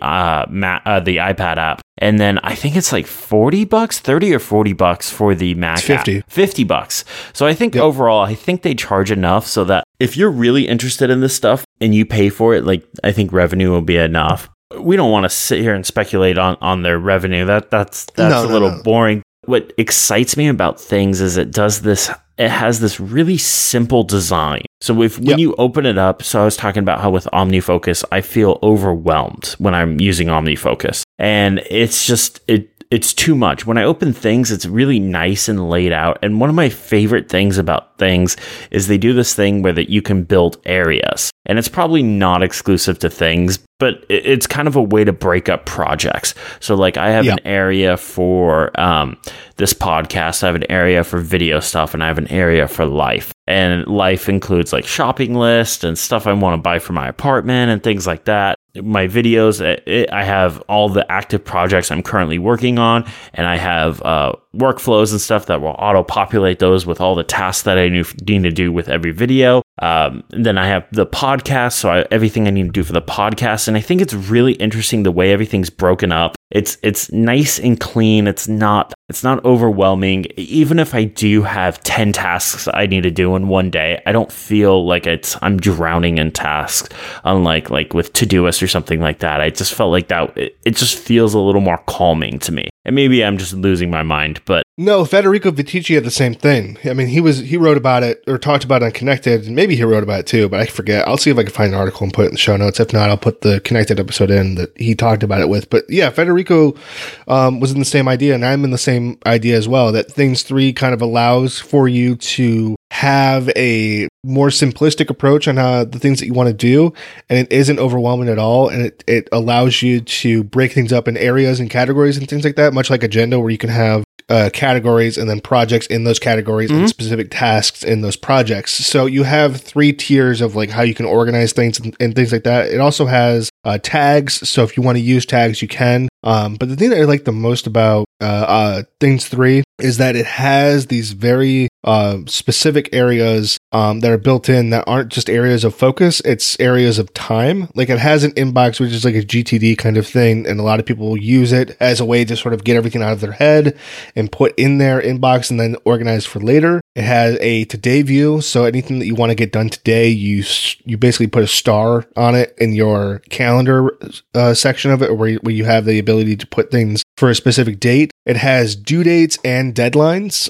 iPad app, and then I think it's like $40, $30 or $40 for the Mac app. $50. So I think overall, I think they charge enough so that if you're really interested in this stuff and you pay for it, I think revenue will be enough. We don't want to sit here and speculate on their revenue. That's a little boring. What excites me about Things is it has this really simple design. So when you open it up, so I was talking about how with OmniFocus, I feel overwhelmed when I'm using OmniFocus. And it's just, it's too much. When I open Things, it's really nice and laid out. And one of my favorite things about Things is they do this thing where that you can build areas. And it's probably not exclusive to Things, but it's kind of a way to break up projects. So I have an area for this podcast, I have an area for video stuff, and I have an area for life. And life includes shopping list and stuff I want to buy for my apartment and things like that. My videos, I have all the active projects I'm currently working on, and I have workflows and stuff that will auto-populate those with all the tasks that I need to do with every video. And then I have the podcast, so everything I need to do for the podcast. And I think it's really interesting the way everything's broken up. It's nice and clean. It's not overwhelming. Even if I do have 10 tasks I need to do in one day, I don't feel like I'm drowning in tasks, unlike with Todoist or something like that. I just felt like that it just feels a little more calming to me. And maybe I'm just losing my mind, but no, Federico Viticci had the same thing. I mean, he wrote about it or talked about it on Connected, and maybe he wrote about it too, but I forget. I'll see if I can find an article and put it in the show notes. If not, I'll put the Connected episode in that he talked about it with. But yeah, Federico was in the same idea, and I'm in the same idea as well, that Things 3 kind of allows for you to have a more simplistic approach on the things that you want to do, and it isn't overwhelming at all, and it allows you to break things up in areas and categories and things like that, much like Agenda, where you can have categories and then projects in those categories and specific tasks in those projects. So you have 3 tiers of how you can organize things and things like that. It also has tags. So if you want to use tags, you can. But the thing that I like the most about Things 3 is that it has these very specific areas that are built in that aren't just areas of focus, it's areas of time. It has an inbox, which is a GTD kind of thing, and a lot of people use it as a way to sort of get everything out of their head and put in their inbox and then organize for later. It has a today view, so anything that you want to get done today, you basically put a star on it in your calendar section of it, where you have the ability to put things for a specific date. site. It has due dates and deadlines,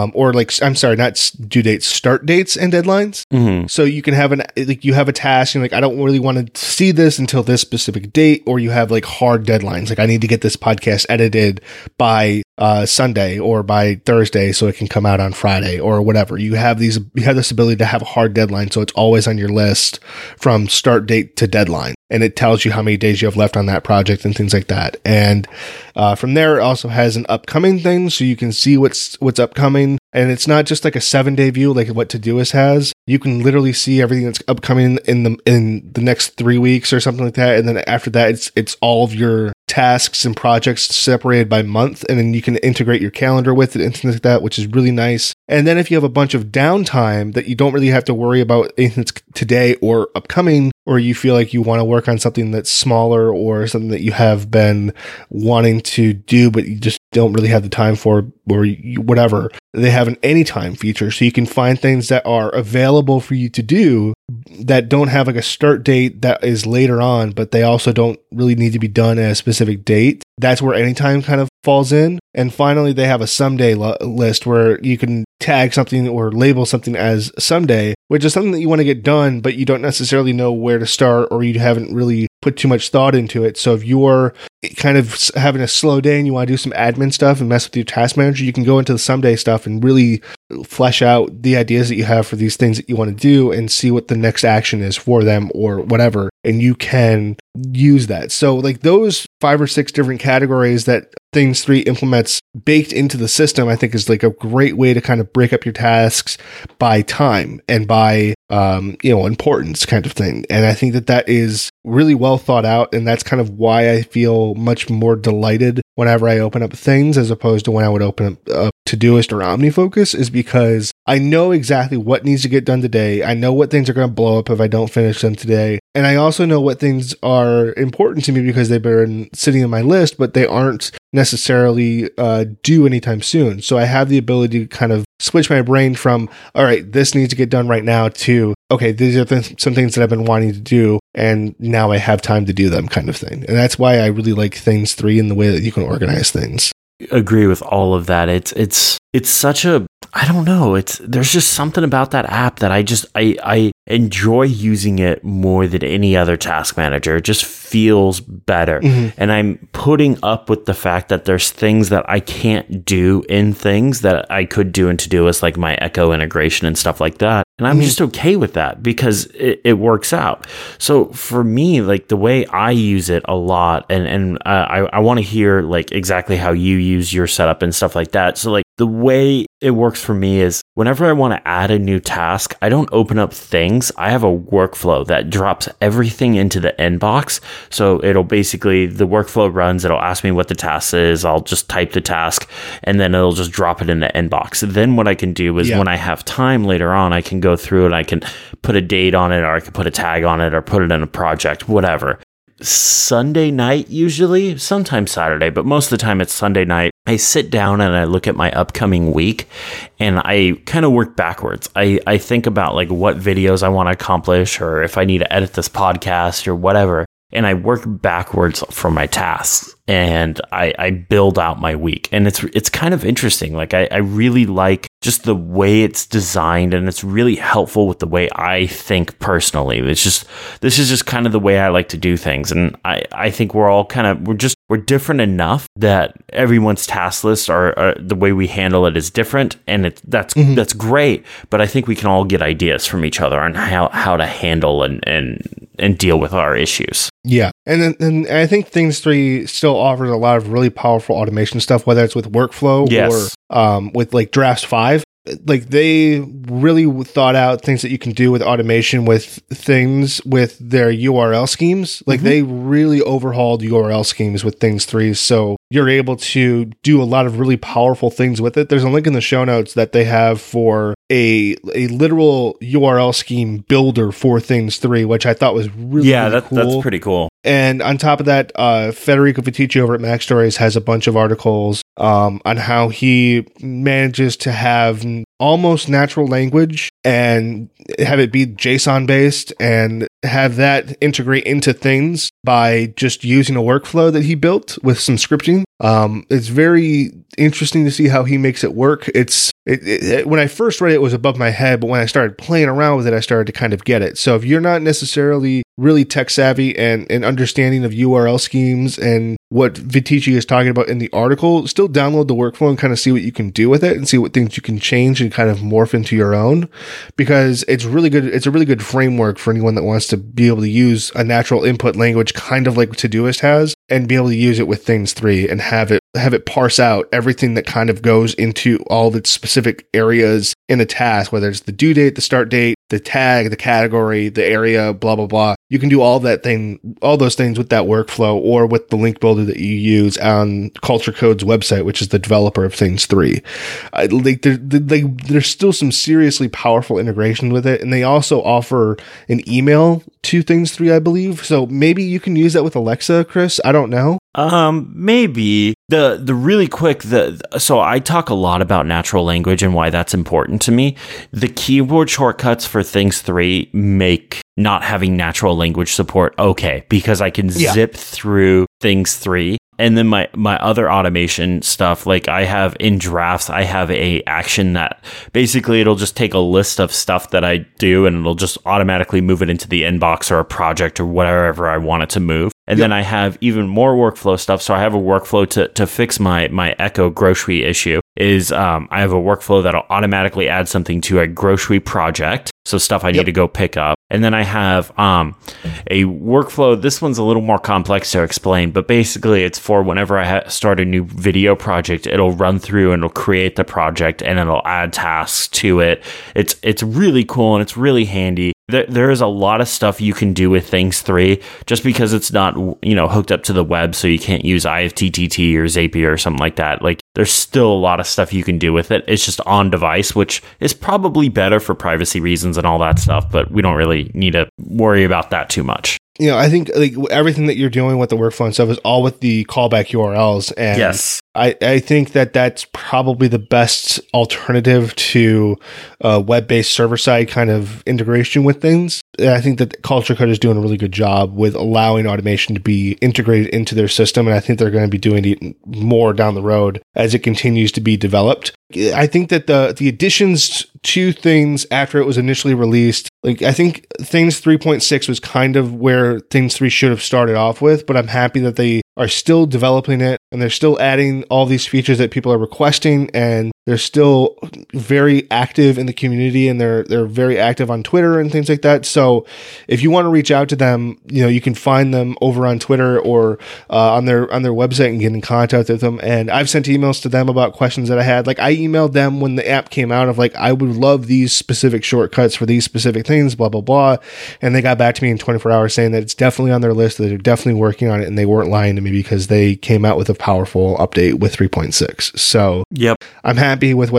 not due dates, start dates and deadlines. Mm-hmm. So you can have you have a task and I don't really want to see this until this specific date, or you have hard deadlines. I need to get this podcast edited by Sunday or by Thursday so it can come out on Friday or whatever. You have this ability to have a hard deadline, so it's always on your list from start date to deadline, and it tells you how many days you have left on that project and things like that. And from there, it also has an upcoming thing, so you can see what's upcoming. And it's not just a 7-day view like what Todoist has. You can literally see everything that's upcoming in the next 3 weeks or something like that. And then after that, it's all of your tasks and projects separated by month, and then you can integrate your calendar with it and things like that, which is really nice. And then if you have a bunch of downtime that you don't really have to worry about anything that's today or upcoming, or you feel like you want to work on something that's smaller or something that you have been wanting to do but you just don't really have the time for, or whatever, they have an anytime feature, so you can find things that are available for you to do that don't have a start date that is later on, but they also don't really need to be done at a specific date. That's where anytime kind of falls in. And finally, they have a someday list where you can tag something or label something as someday, which is something that you want to get done, but you don't necessarily know where to start, or you haven't really put too much thought into it. So if you're kind of having a slow day and you want to do some admin stuff and mess with your task manager, you can go into the someday stuff and really flesh out the ideas that you have for these things that you want to do and see what the next action is for them or whatever. And you can use that. So those 5 or 6 different categories that Things 3 implements baked into the system, I think is a great way to kind of break up your tasks by time and by, importance kind of thing. And I think that is really well thought out. And that's kind of why I feel much more delighted whenever I open up things as opposed to when I would open up Todoist or OmniFocus, is because I know exactly what needs to get done today. I know what things are going to blow up if I don't finish them today. And I also know what things are important to me because they've been sitting on my list, but they aren't necessarily due anytime soon. So I have the ability to kind of switch my brain from, all right, this needs to get done right now, to, okay, these are some things that I've been wanting to do, and now I have time to do them kind of thing. And that's why I really like Things 3 and the way that you can organize things. Agree with all of that. It's such a, I don't know, there's just something about that app that I enjoy using it more than any other task manager. It just feels better. Mm-hmm. And I'm putting up with the fact that there's things that I can't do in Things that I could do in Todoist, like my Echo integration and stuff like that. And I'm just okay with that because it works out. So for me, the way I use it a lot, and I want to hear exactly how you use your setup and stuff like that. So the way it works for me is whenever I want to add a new task, I don't open up Things. I have a workflow that drops everything into the inbox. So it'll basically, the workflow runs, it'll ask me what the task is. I'll just type the task and then it'll just drop it in the inbox. Then what I can do is when I have time later on, I can go through and I can put a date on it, or I can put a tag on it, or put it in a project, whatever. Sunday night, usually, sometimes Saturday, but most of the time it's Sunday night. I sit down and I look at my upcoming week and I kind of work backwards. I think about what videos I want to accomplish, or if I need to edit this podcast or whatever. And I work backwards from my tasks and I build out my week. And it's kind of interesting. I really like just the way it's designed, and it's really helpful with the way I think personally. This is just kind of the way I like to do things. And I think we're all we're different enough that everyone's task lists are the way we handle it is different. And that's great. But I think we can all get ideas from each other on how to handle and deal with our issues. Yeah. And I think Things 3 still offers a lot of really powerful automation stuff, whether it's with workflow or with Drafts 5. They really thought out things that you can do with automation with things with their URL schemes. They really overhauled URL schemes with Things 3. So you're able to do a lot of really powerful things with it. There's a link in the show notes that they have for a literal URL scheme builder for Things 3, which I thought was really cool. That's pretty cool. And on top of that, Federico Viticci over at Mac Stories has a bunch of articles on how he manages to have in almost natural language and have it be JSON based and have that integrate into things by just using a workflow that he built with some scripting. It's very interesting to see how he makes it work. When I first read it, it was above my head, but when I started playing around with it, I started to kind of get it. So if you're not necessarily really tech savvy and understanding of URL schemes and what Viticci is talking about in the article, still download the workflow and kind of see what you can do with it and see what things you can change and kind of morph into your own, because it's really good. It's a really good framework for anyone that wants to be able to use a natural input language, kind of like Todoist has, and be able to use it with Things 3 and have it parse out everything that kind of goes into all the specific areas in a task, whether it's the due date, the start date, the tag, the category, the area, blah, blah, blah. You can do all those things with that workflow or with the link builder that you use on Culture Code's website, which is the developer of Things 3. There's still some seriously powerful integration with it. And they also offer an email to Things 3, I believe. So maybe you can use that with Alexa, Chris. I don't know. Maybe the really quick, so I talk a lot about natural language and why that's important to me. The keyboard shortcuts for Things 3 make not having natural language support okay, because I can zip through Things 3. And then my other automation stuff, like I have in Drafts, I have a action that basically it'll just take a list of stuff that I do and it'll just automatically move it into the inbox or a project or whatever I want it to move. And then I have even more workflow stuff. So I have a workflow to fix my Echo grocery issue. I have a workflow that'll automatically add something to a grocery project. So stuff I need to go pick up. And then I have a workflow. This one's a little more complex to explain, but basically it's for whenever I start a new video project, it'll run through and it'll create the project and it'll add tasks to it. It's really cool and it's really handy. There is a lot of stuff you can do with Things 3 just because it's not, hooked up to the web, so you can't use IFTTT or Zapier or something like that. Like, there's still a lot of stuff you can do with it. It's just on device, which is probably better for privacy reasons and all that stuff, but we don't really need to worry about that too much. I think like everything that you're doing with the workflow and stuff is all with the callback URLs. And yes. I think that's probably the best alternative to web-based server-side kind of integration with things. And I think that Culture Code is doing a really good job with allowing automation to be integrated into their system. And I think they're going to be doing it more down the road as it continues to be developed. I think that the additions to things after it was initially released, like I think Things 3.6 was kind of where Things 3 should have started off with, but I'm happy that they are still developing it and they're still adding all these features that people are requesting, and they're still very active in the community, and they're very active on Twitter and things like that. So if you want to reach out to them, you can find them over on Twitter or on their website and get in contact with them. And I've sent emails to them about questions that I had. Like I emailed them when the app came out of like, I would love these specific shortcuts for these specific things, blah, blah, blah. And they got back to me in 24 hours saying that it's definitely on their list, that they're definitely working on it, and they weren't lying to me because they came out with a powerful update with 3.6. So yep. I'm happy with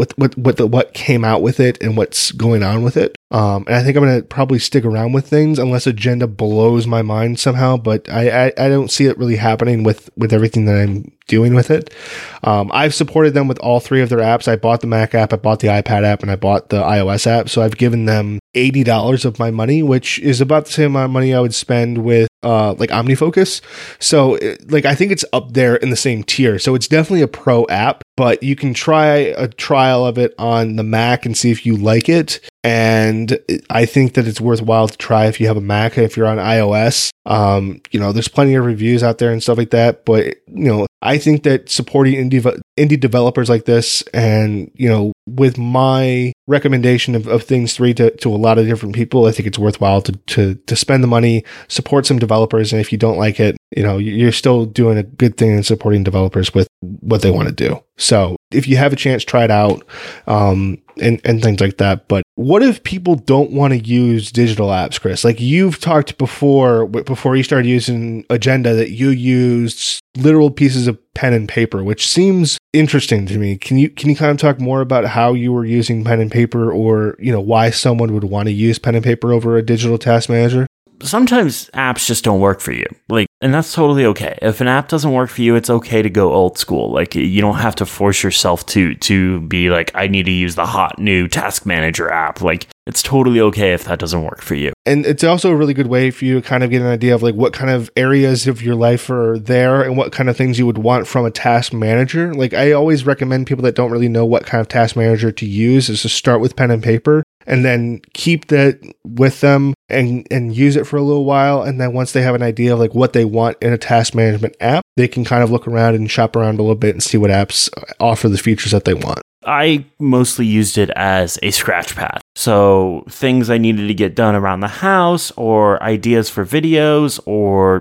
what came out with it and what's going on with it. And I think I'm going to probably stick around with things unless Agenda blows my mind somehow, but I don't see it really happening with everything that I'm doing with it. I've supported them with all three of their apps. I bought the Mac app, I bought the iPad app, and I bought the iOS app. So I've given them $80 of my money, which is about the same amount of money I would spend with like OmniFocus. So I think it's up there in the same tier. So it's definitely a pro app, but you can try a trial of it on the Mac and see if you like it. And I think that it's worthwhile to try if you have a Mac. If you're on iOS, there's plenty of reviews out there and stuff like that. But, I think that supporting indie developers like this, and, with my recommendation of Things 3 to a lot of different people, I think it's worthwhile to spend the money, support some developers. And if you don't like it, you're still doing a good thing in supporting developers with what they want to do. So if you have a chance, try it out, and things like that. But what if people don't want to use digital apps, Chris? Like you've talked before you started using Agenda, that you used literal pieces of pen and paper, which seems interesting to me. Can you kind of talk more about how you were using pen and paper, or, why someone would want to use pen and paper over a digital task manager? sometimes apps just don't work for you. Like, and that's totally okay. If an app doesn't work for you, it's okay to go old school. Like, you don't have to force yourself to be like, I need to use the hot new task manager app. Like, it's totally okay if that doesn't work for you. And it's also a really good way for you to kind of get an idea of like what kind of areas of your life are there and what kind of things you would want from a task manager. Like, I always recommend people that don't really know what kind of task manager to use is to start with pen and paper and then keep that with them and use it for a little while. And then once they have an idea of like what they want in a task management app, they can kind of look around and shop around a little bit and see what apps offer the features that they want. I mostly used it as a scratch pad. So things I needed to get done around the house or ideas for videos or,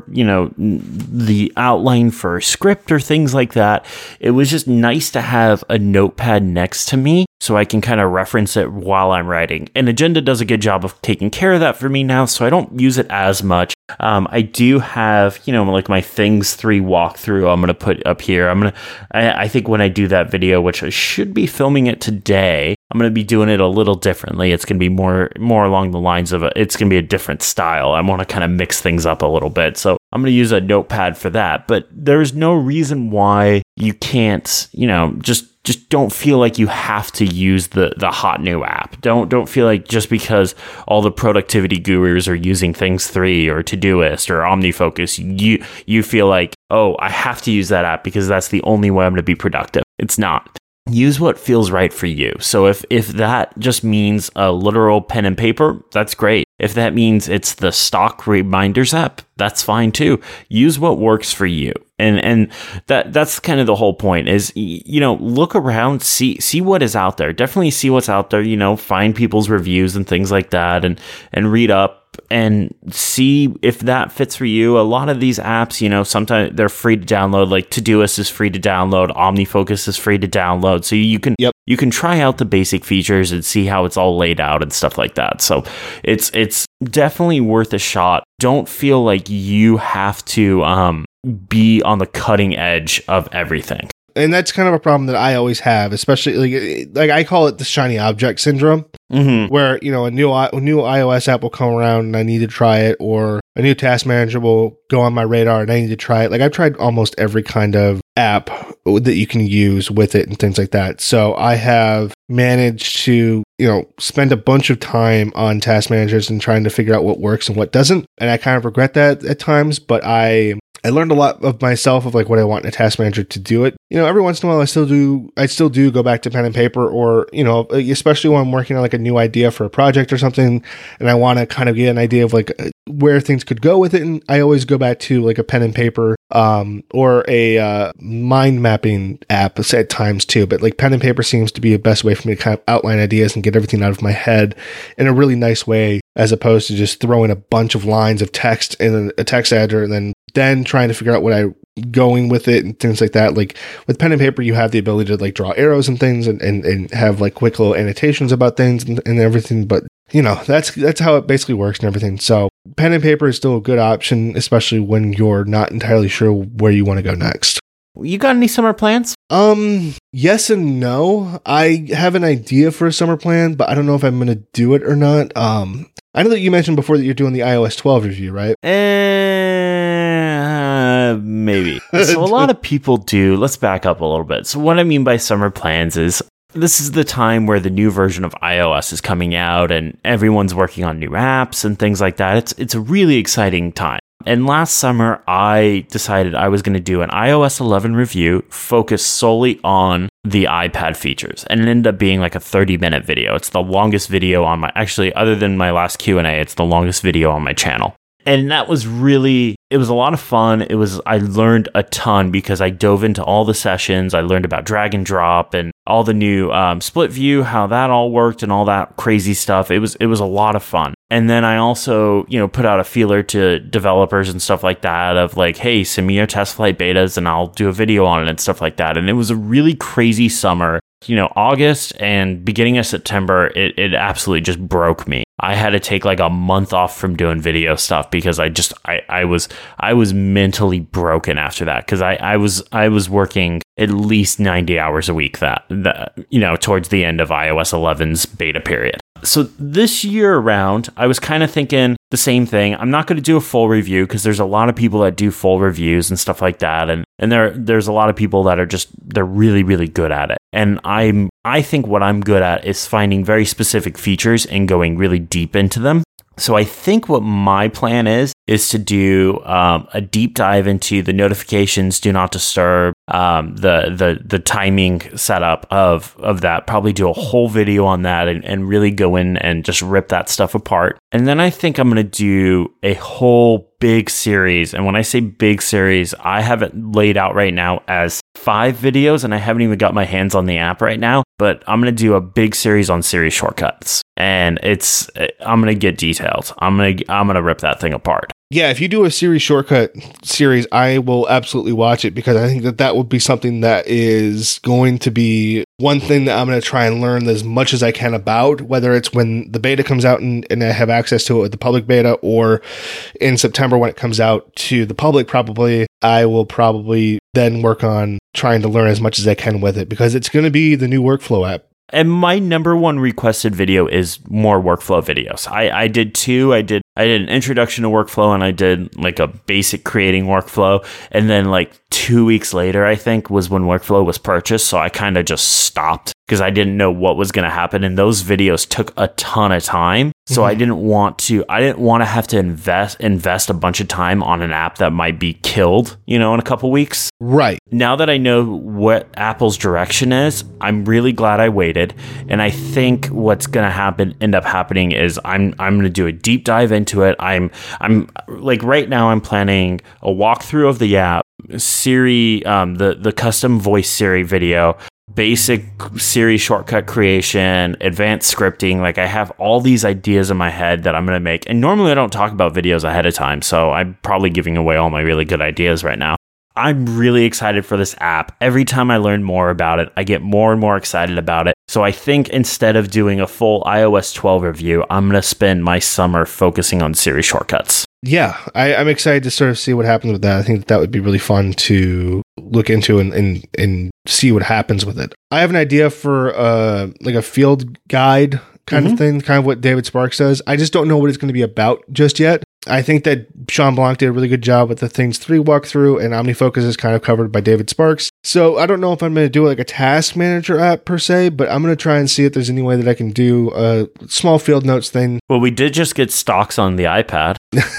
the outline for a script or things like that. It was just nice to have a notepad next to me so I can kind of reference it while I'm writing. And Agenda does a good job of taking care of that for me now, so I don't use it as much. I do have, like my Things 3 walkthrough I'm going to put up here. I think when I do that video, which I should be filming it today, I'm going to be doing it a little differently. It's going to be more along the lines of it's going to be a different style. I want to kind of mix things up a little bit. So I'm going to use a notepad for that. But there's no reason why you can't, just don't feel like you have to use the hot new app. Don't feel like just because all the productivity gurus are using Things 3 or Todoist or OmniFocus, you feel like, oh, I have to use that app because that's the only way I'm going to be productive. It's not. Use what feels right for you. So if that just means a literal pen and paper, that's great. If that means it's the stock reminders app, that's fine too. Use what works for you. And that's kind of the whole point is, look around, see what is out there. Definitely see what's out there, find people's reviews and things like that and read up and see if that fits for you. A lot of these apps, sometimes they're free to download, like Todoist is free to download, OmniFocus is free to download. So you can try out the basic features and see how it's all laid out and stuff like that. So it's definitely worth a shot. Don't feel like you have to be on the cutting edge of everything. And that's kind of a problem that I always have, especially like I call it the shiny object syndrome, where, a new iOS app will come around and I need to try it, or a new task manager will go on my radar and I need to try it. Like, I've tried almost every kind of app that you can use with it and things like that. So I have managed to, spend a bunch of time on task managers and trying to figure out what works and what doesn't. And I kind of regret that at times, but I learned a lot of myself of like what I want in a task manager to do it. Every once in a while I still do go back to pen and paper, or, especially when I'm working on like a new idea for a project or something and I want to kind of get an idea of like where things could go with it. And I always go back to like a pen and paper, or a mind mapping app at times too. But like pen and paper seems to be the best way for me to kind of outline ideas and get everything out of my head in a really nice way, as opposed to just throwing a bunch of lines of text in a text editor and then trying to figure out what I'm going with it and things like that. Like with pen and paper, you have the ability to like draw arrows and things and have like quick little annotations about things and everything. But that's how it basically works and everything. So pen and paper is still a good option, especially when you're not entirely sure where you want to go next. You got any summer plans? Yes and no. I have an idea for a summer plan, but I don't know if I'm going to do it or not. I know that you mentioned before that you're doing the iOS 12 review, right? Maybe. So a lot of people do. Let's back up a little bit. So what I mean by summer plans is this is the time where the new version of iOS is coming out and everyone's working on new apps and things like that. It's a really exciting time. And last summer, I decided I was going to do an iOS 11 review focused solely on the iPad features. And it ended up being like a 30-minute video. It's the longest video on other than my last Q&A, it's the longest video on my channel. And that was it was a lot of fun. I learned a ton because I dove into all the sessions. I learned about drag and drop and all the new split view, how that all worked and all that crazy stuff. It was a lot of fun. And then I also, put out a feeler to developers and stuff like that of like, hey, send me your test flight betas and I'll do a video on it and stuff like that. And it was a really crazy summer. August and beginning of September, it absolutely just broke me. I had to take like a month off from doing video stuff because I was mentally broken after that because I was working at least 90 hours a week that towards the end of iOS 11's beta period. So this year around, I was kind of thinking the same thing. I'm not going to do a full review because there's a lot of people that do full reviews and stuff like that. And there's a lot of people that are they're really, really good at it. And I think what I'm good at is finding very specific features and going really deep into them. So I think what my plan is to do a deep dive into the notifications, do not disturb, the timing setup of that. Probably do a whole video on that and really go in and just rip that stuff apart. And then I think I'm going to do a whole big series. And when I say big series, I have it laid out right now as 5 videos, and I haven't even got my hands on the app right now, but I'm going to do a big series on Siri shortcuts, and I'm going to get detailed. I'm going to rip that thing apart. Yeah, if you do a Siri shortcut series, I will absolutely watch it, because I think that would be something that is going to be one thing that I'm going to try and learn as much as I can about, whether it's when the beta comes out and I have access to it with the public beta, or in September when it comes out to the public. Probably I will probably then work on trying to learn as much as I can with it, because it's going to be the new workflow app. And my number one requested video is more workflow videos. I did 2. I did an introduction to workflow, and I did like a basic creating workflow. And then like 2 weeks later, I think, was when workflow was purchased. So I kind of just stopped because I didn't know what was going to happen. And those videos took a ton of time. So I didn't want to have to invest a bunch of time on an app that might be killed, in a couple weeks. Right. Now that I know what Apple's direction is, I'm really glad I waited. And I think what's going to end up happening is I'm going to do a deep dive into it. I'm like right now I'm planning a walkthrough of the app, Siri, the custom voice Siri video, basic Siri shortcut creation, advanced scripting. Like, I have all these ideas in my head that I'm going to make. And normally I don't talk about videos ahead of time, so I'm probably giving away all my really good ideas right now. I'm really excited for this app. Every time I learn more about it, I get more and more excited about it. So I think instead of doing a full iOS 12 review, I'm going to spend my summer focusing on Siri shortcuts. Yeah, I'm excited to sort of see what happens with that. I think that would be really fun to look into and see what happens with it. I have an idea for like a field guide kind of thing, kind of what David Sparks does. I just don't know what it's going to be about just yet. I think that Sean Blanc did a really good job with the Things 3 walkthrough, and OmniFocus is kind of covered by David Sparks. So I don't know if I'm going to do like a task manager app per se, but I'm going to try and see if there's any way that I can do a small field notes thing. Well, we did just get stocks on the iPad.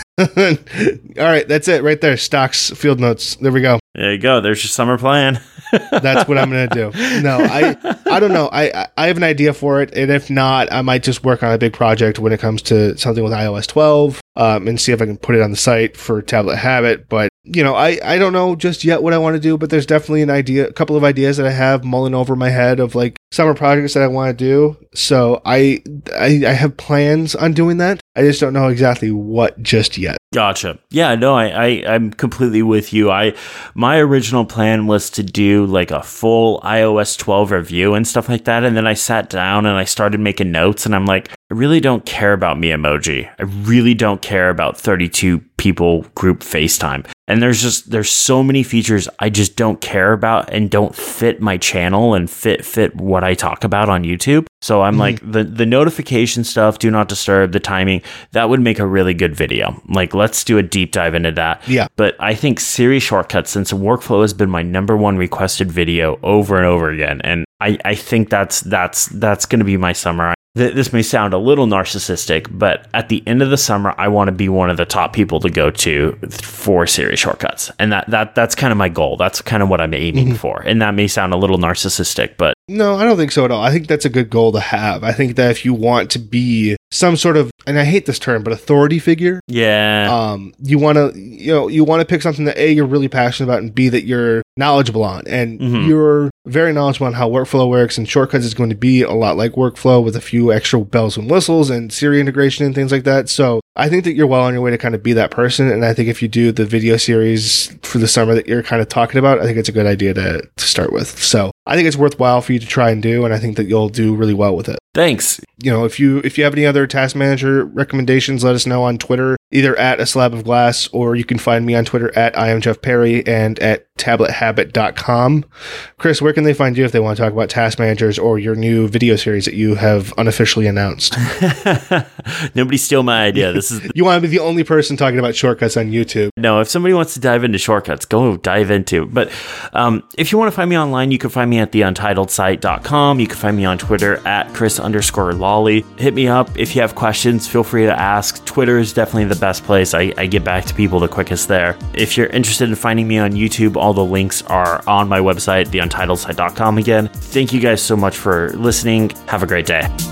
All right, that's it right there. Stocks, field notes. There we go. There you go. There's your summer plan. That's what I'm going to do. No, I don't know. I have an idea for it. And if not, I might just work on a big project when it comes to something with iOS 12 and see if I can put it on the site for Tablet Habit. But, I don't know just yet what I want to do, but there's definitely a couple of ideas that I have mulling over my head of like summer projects that I want to do. So I have plans on doing that. I just don't know exactly what just yet. Gotcha. Yeah, no, I'm completely with you. My original plan was to do like a full iOS 12 review and stuff like that. And then I sat down and I started making notes, and I'm like, I really don't care about Memoji. I really don't care about 32 people group FaceTime. And there's so many features I just don't care about and don't fit my channel and fit what I talk about on YouTube. So I'm like, the notification stuff, do not disturb, the timing, that would make a really good video. Like, let's do a deep dive into that. Yeah. But I think Siri shortcuts, since workflow has been my number one requested video over and over again, and I think that's going to be my summer. This may sound a little narcissistic, but at the end of the summer, I want to be one of the top people to go to for Siri shortcuts. And that's kind of my goal. That's kind of what I'm aiming for. And that may sound a little narcissistic, but... No, I don't think so at all. I think that's a good goal to have. I think that if you want to be some sort of, and I hate this term, but authority figure. Yeah. You want to pick something that A, you're really passionate about, and B, that you're knowledgeable on. And you're very knowledgeable on how workflow works, and shortcuts is going to be a lot like workflow with a few extra bells and whistles and Siri integration and things like that. So I think that you're well on your way to kind of be that person. And I think if you do the video series for the summer that you're kind of talking about, I think it's a good idea to start with. So I think it's worthwhile for you to try and do, and I think that you'll do really well with it. Thanks. If you have any other task manager recommendations, let us know on Twitter either at A Slab of Glass, or you can find me on Twitter at I am Jeff Perry and at tablethabit.com. Chris, where can they find you if they want to talk about Task Managers or your new video series that you have unofficially announced? Nobody steal my idea. This is You want to be the only person talking about shortcuts on YouTube. No, if somebody wants to dive into shortcuts, go dive into. But if you want to find me online, you can find me at theuntitledsite.com. You can find me on Twitter at Chris_Lolly. Hit me up if you have questions. Feel free to ask. Twitter is definitely the best place. I get back to people the quickest there. If you're interested in finding me on YouTube, all the links are on my website, theuntitledsite.com again. Thank you guys so much for listening. Have a great day.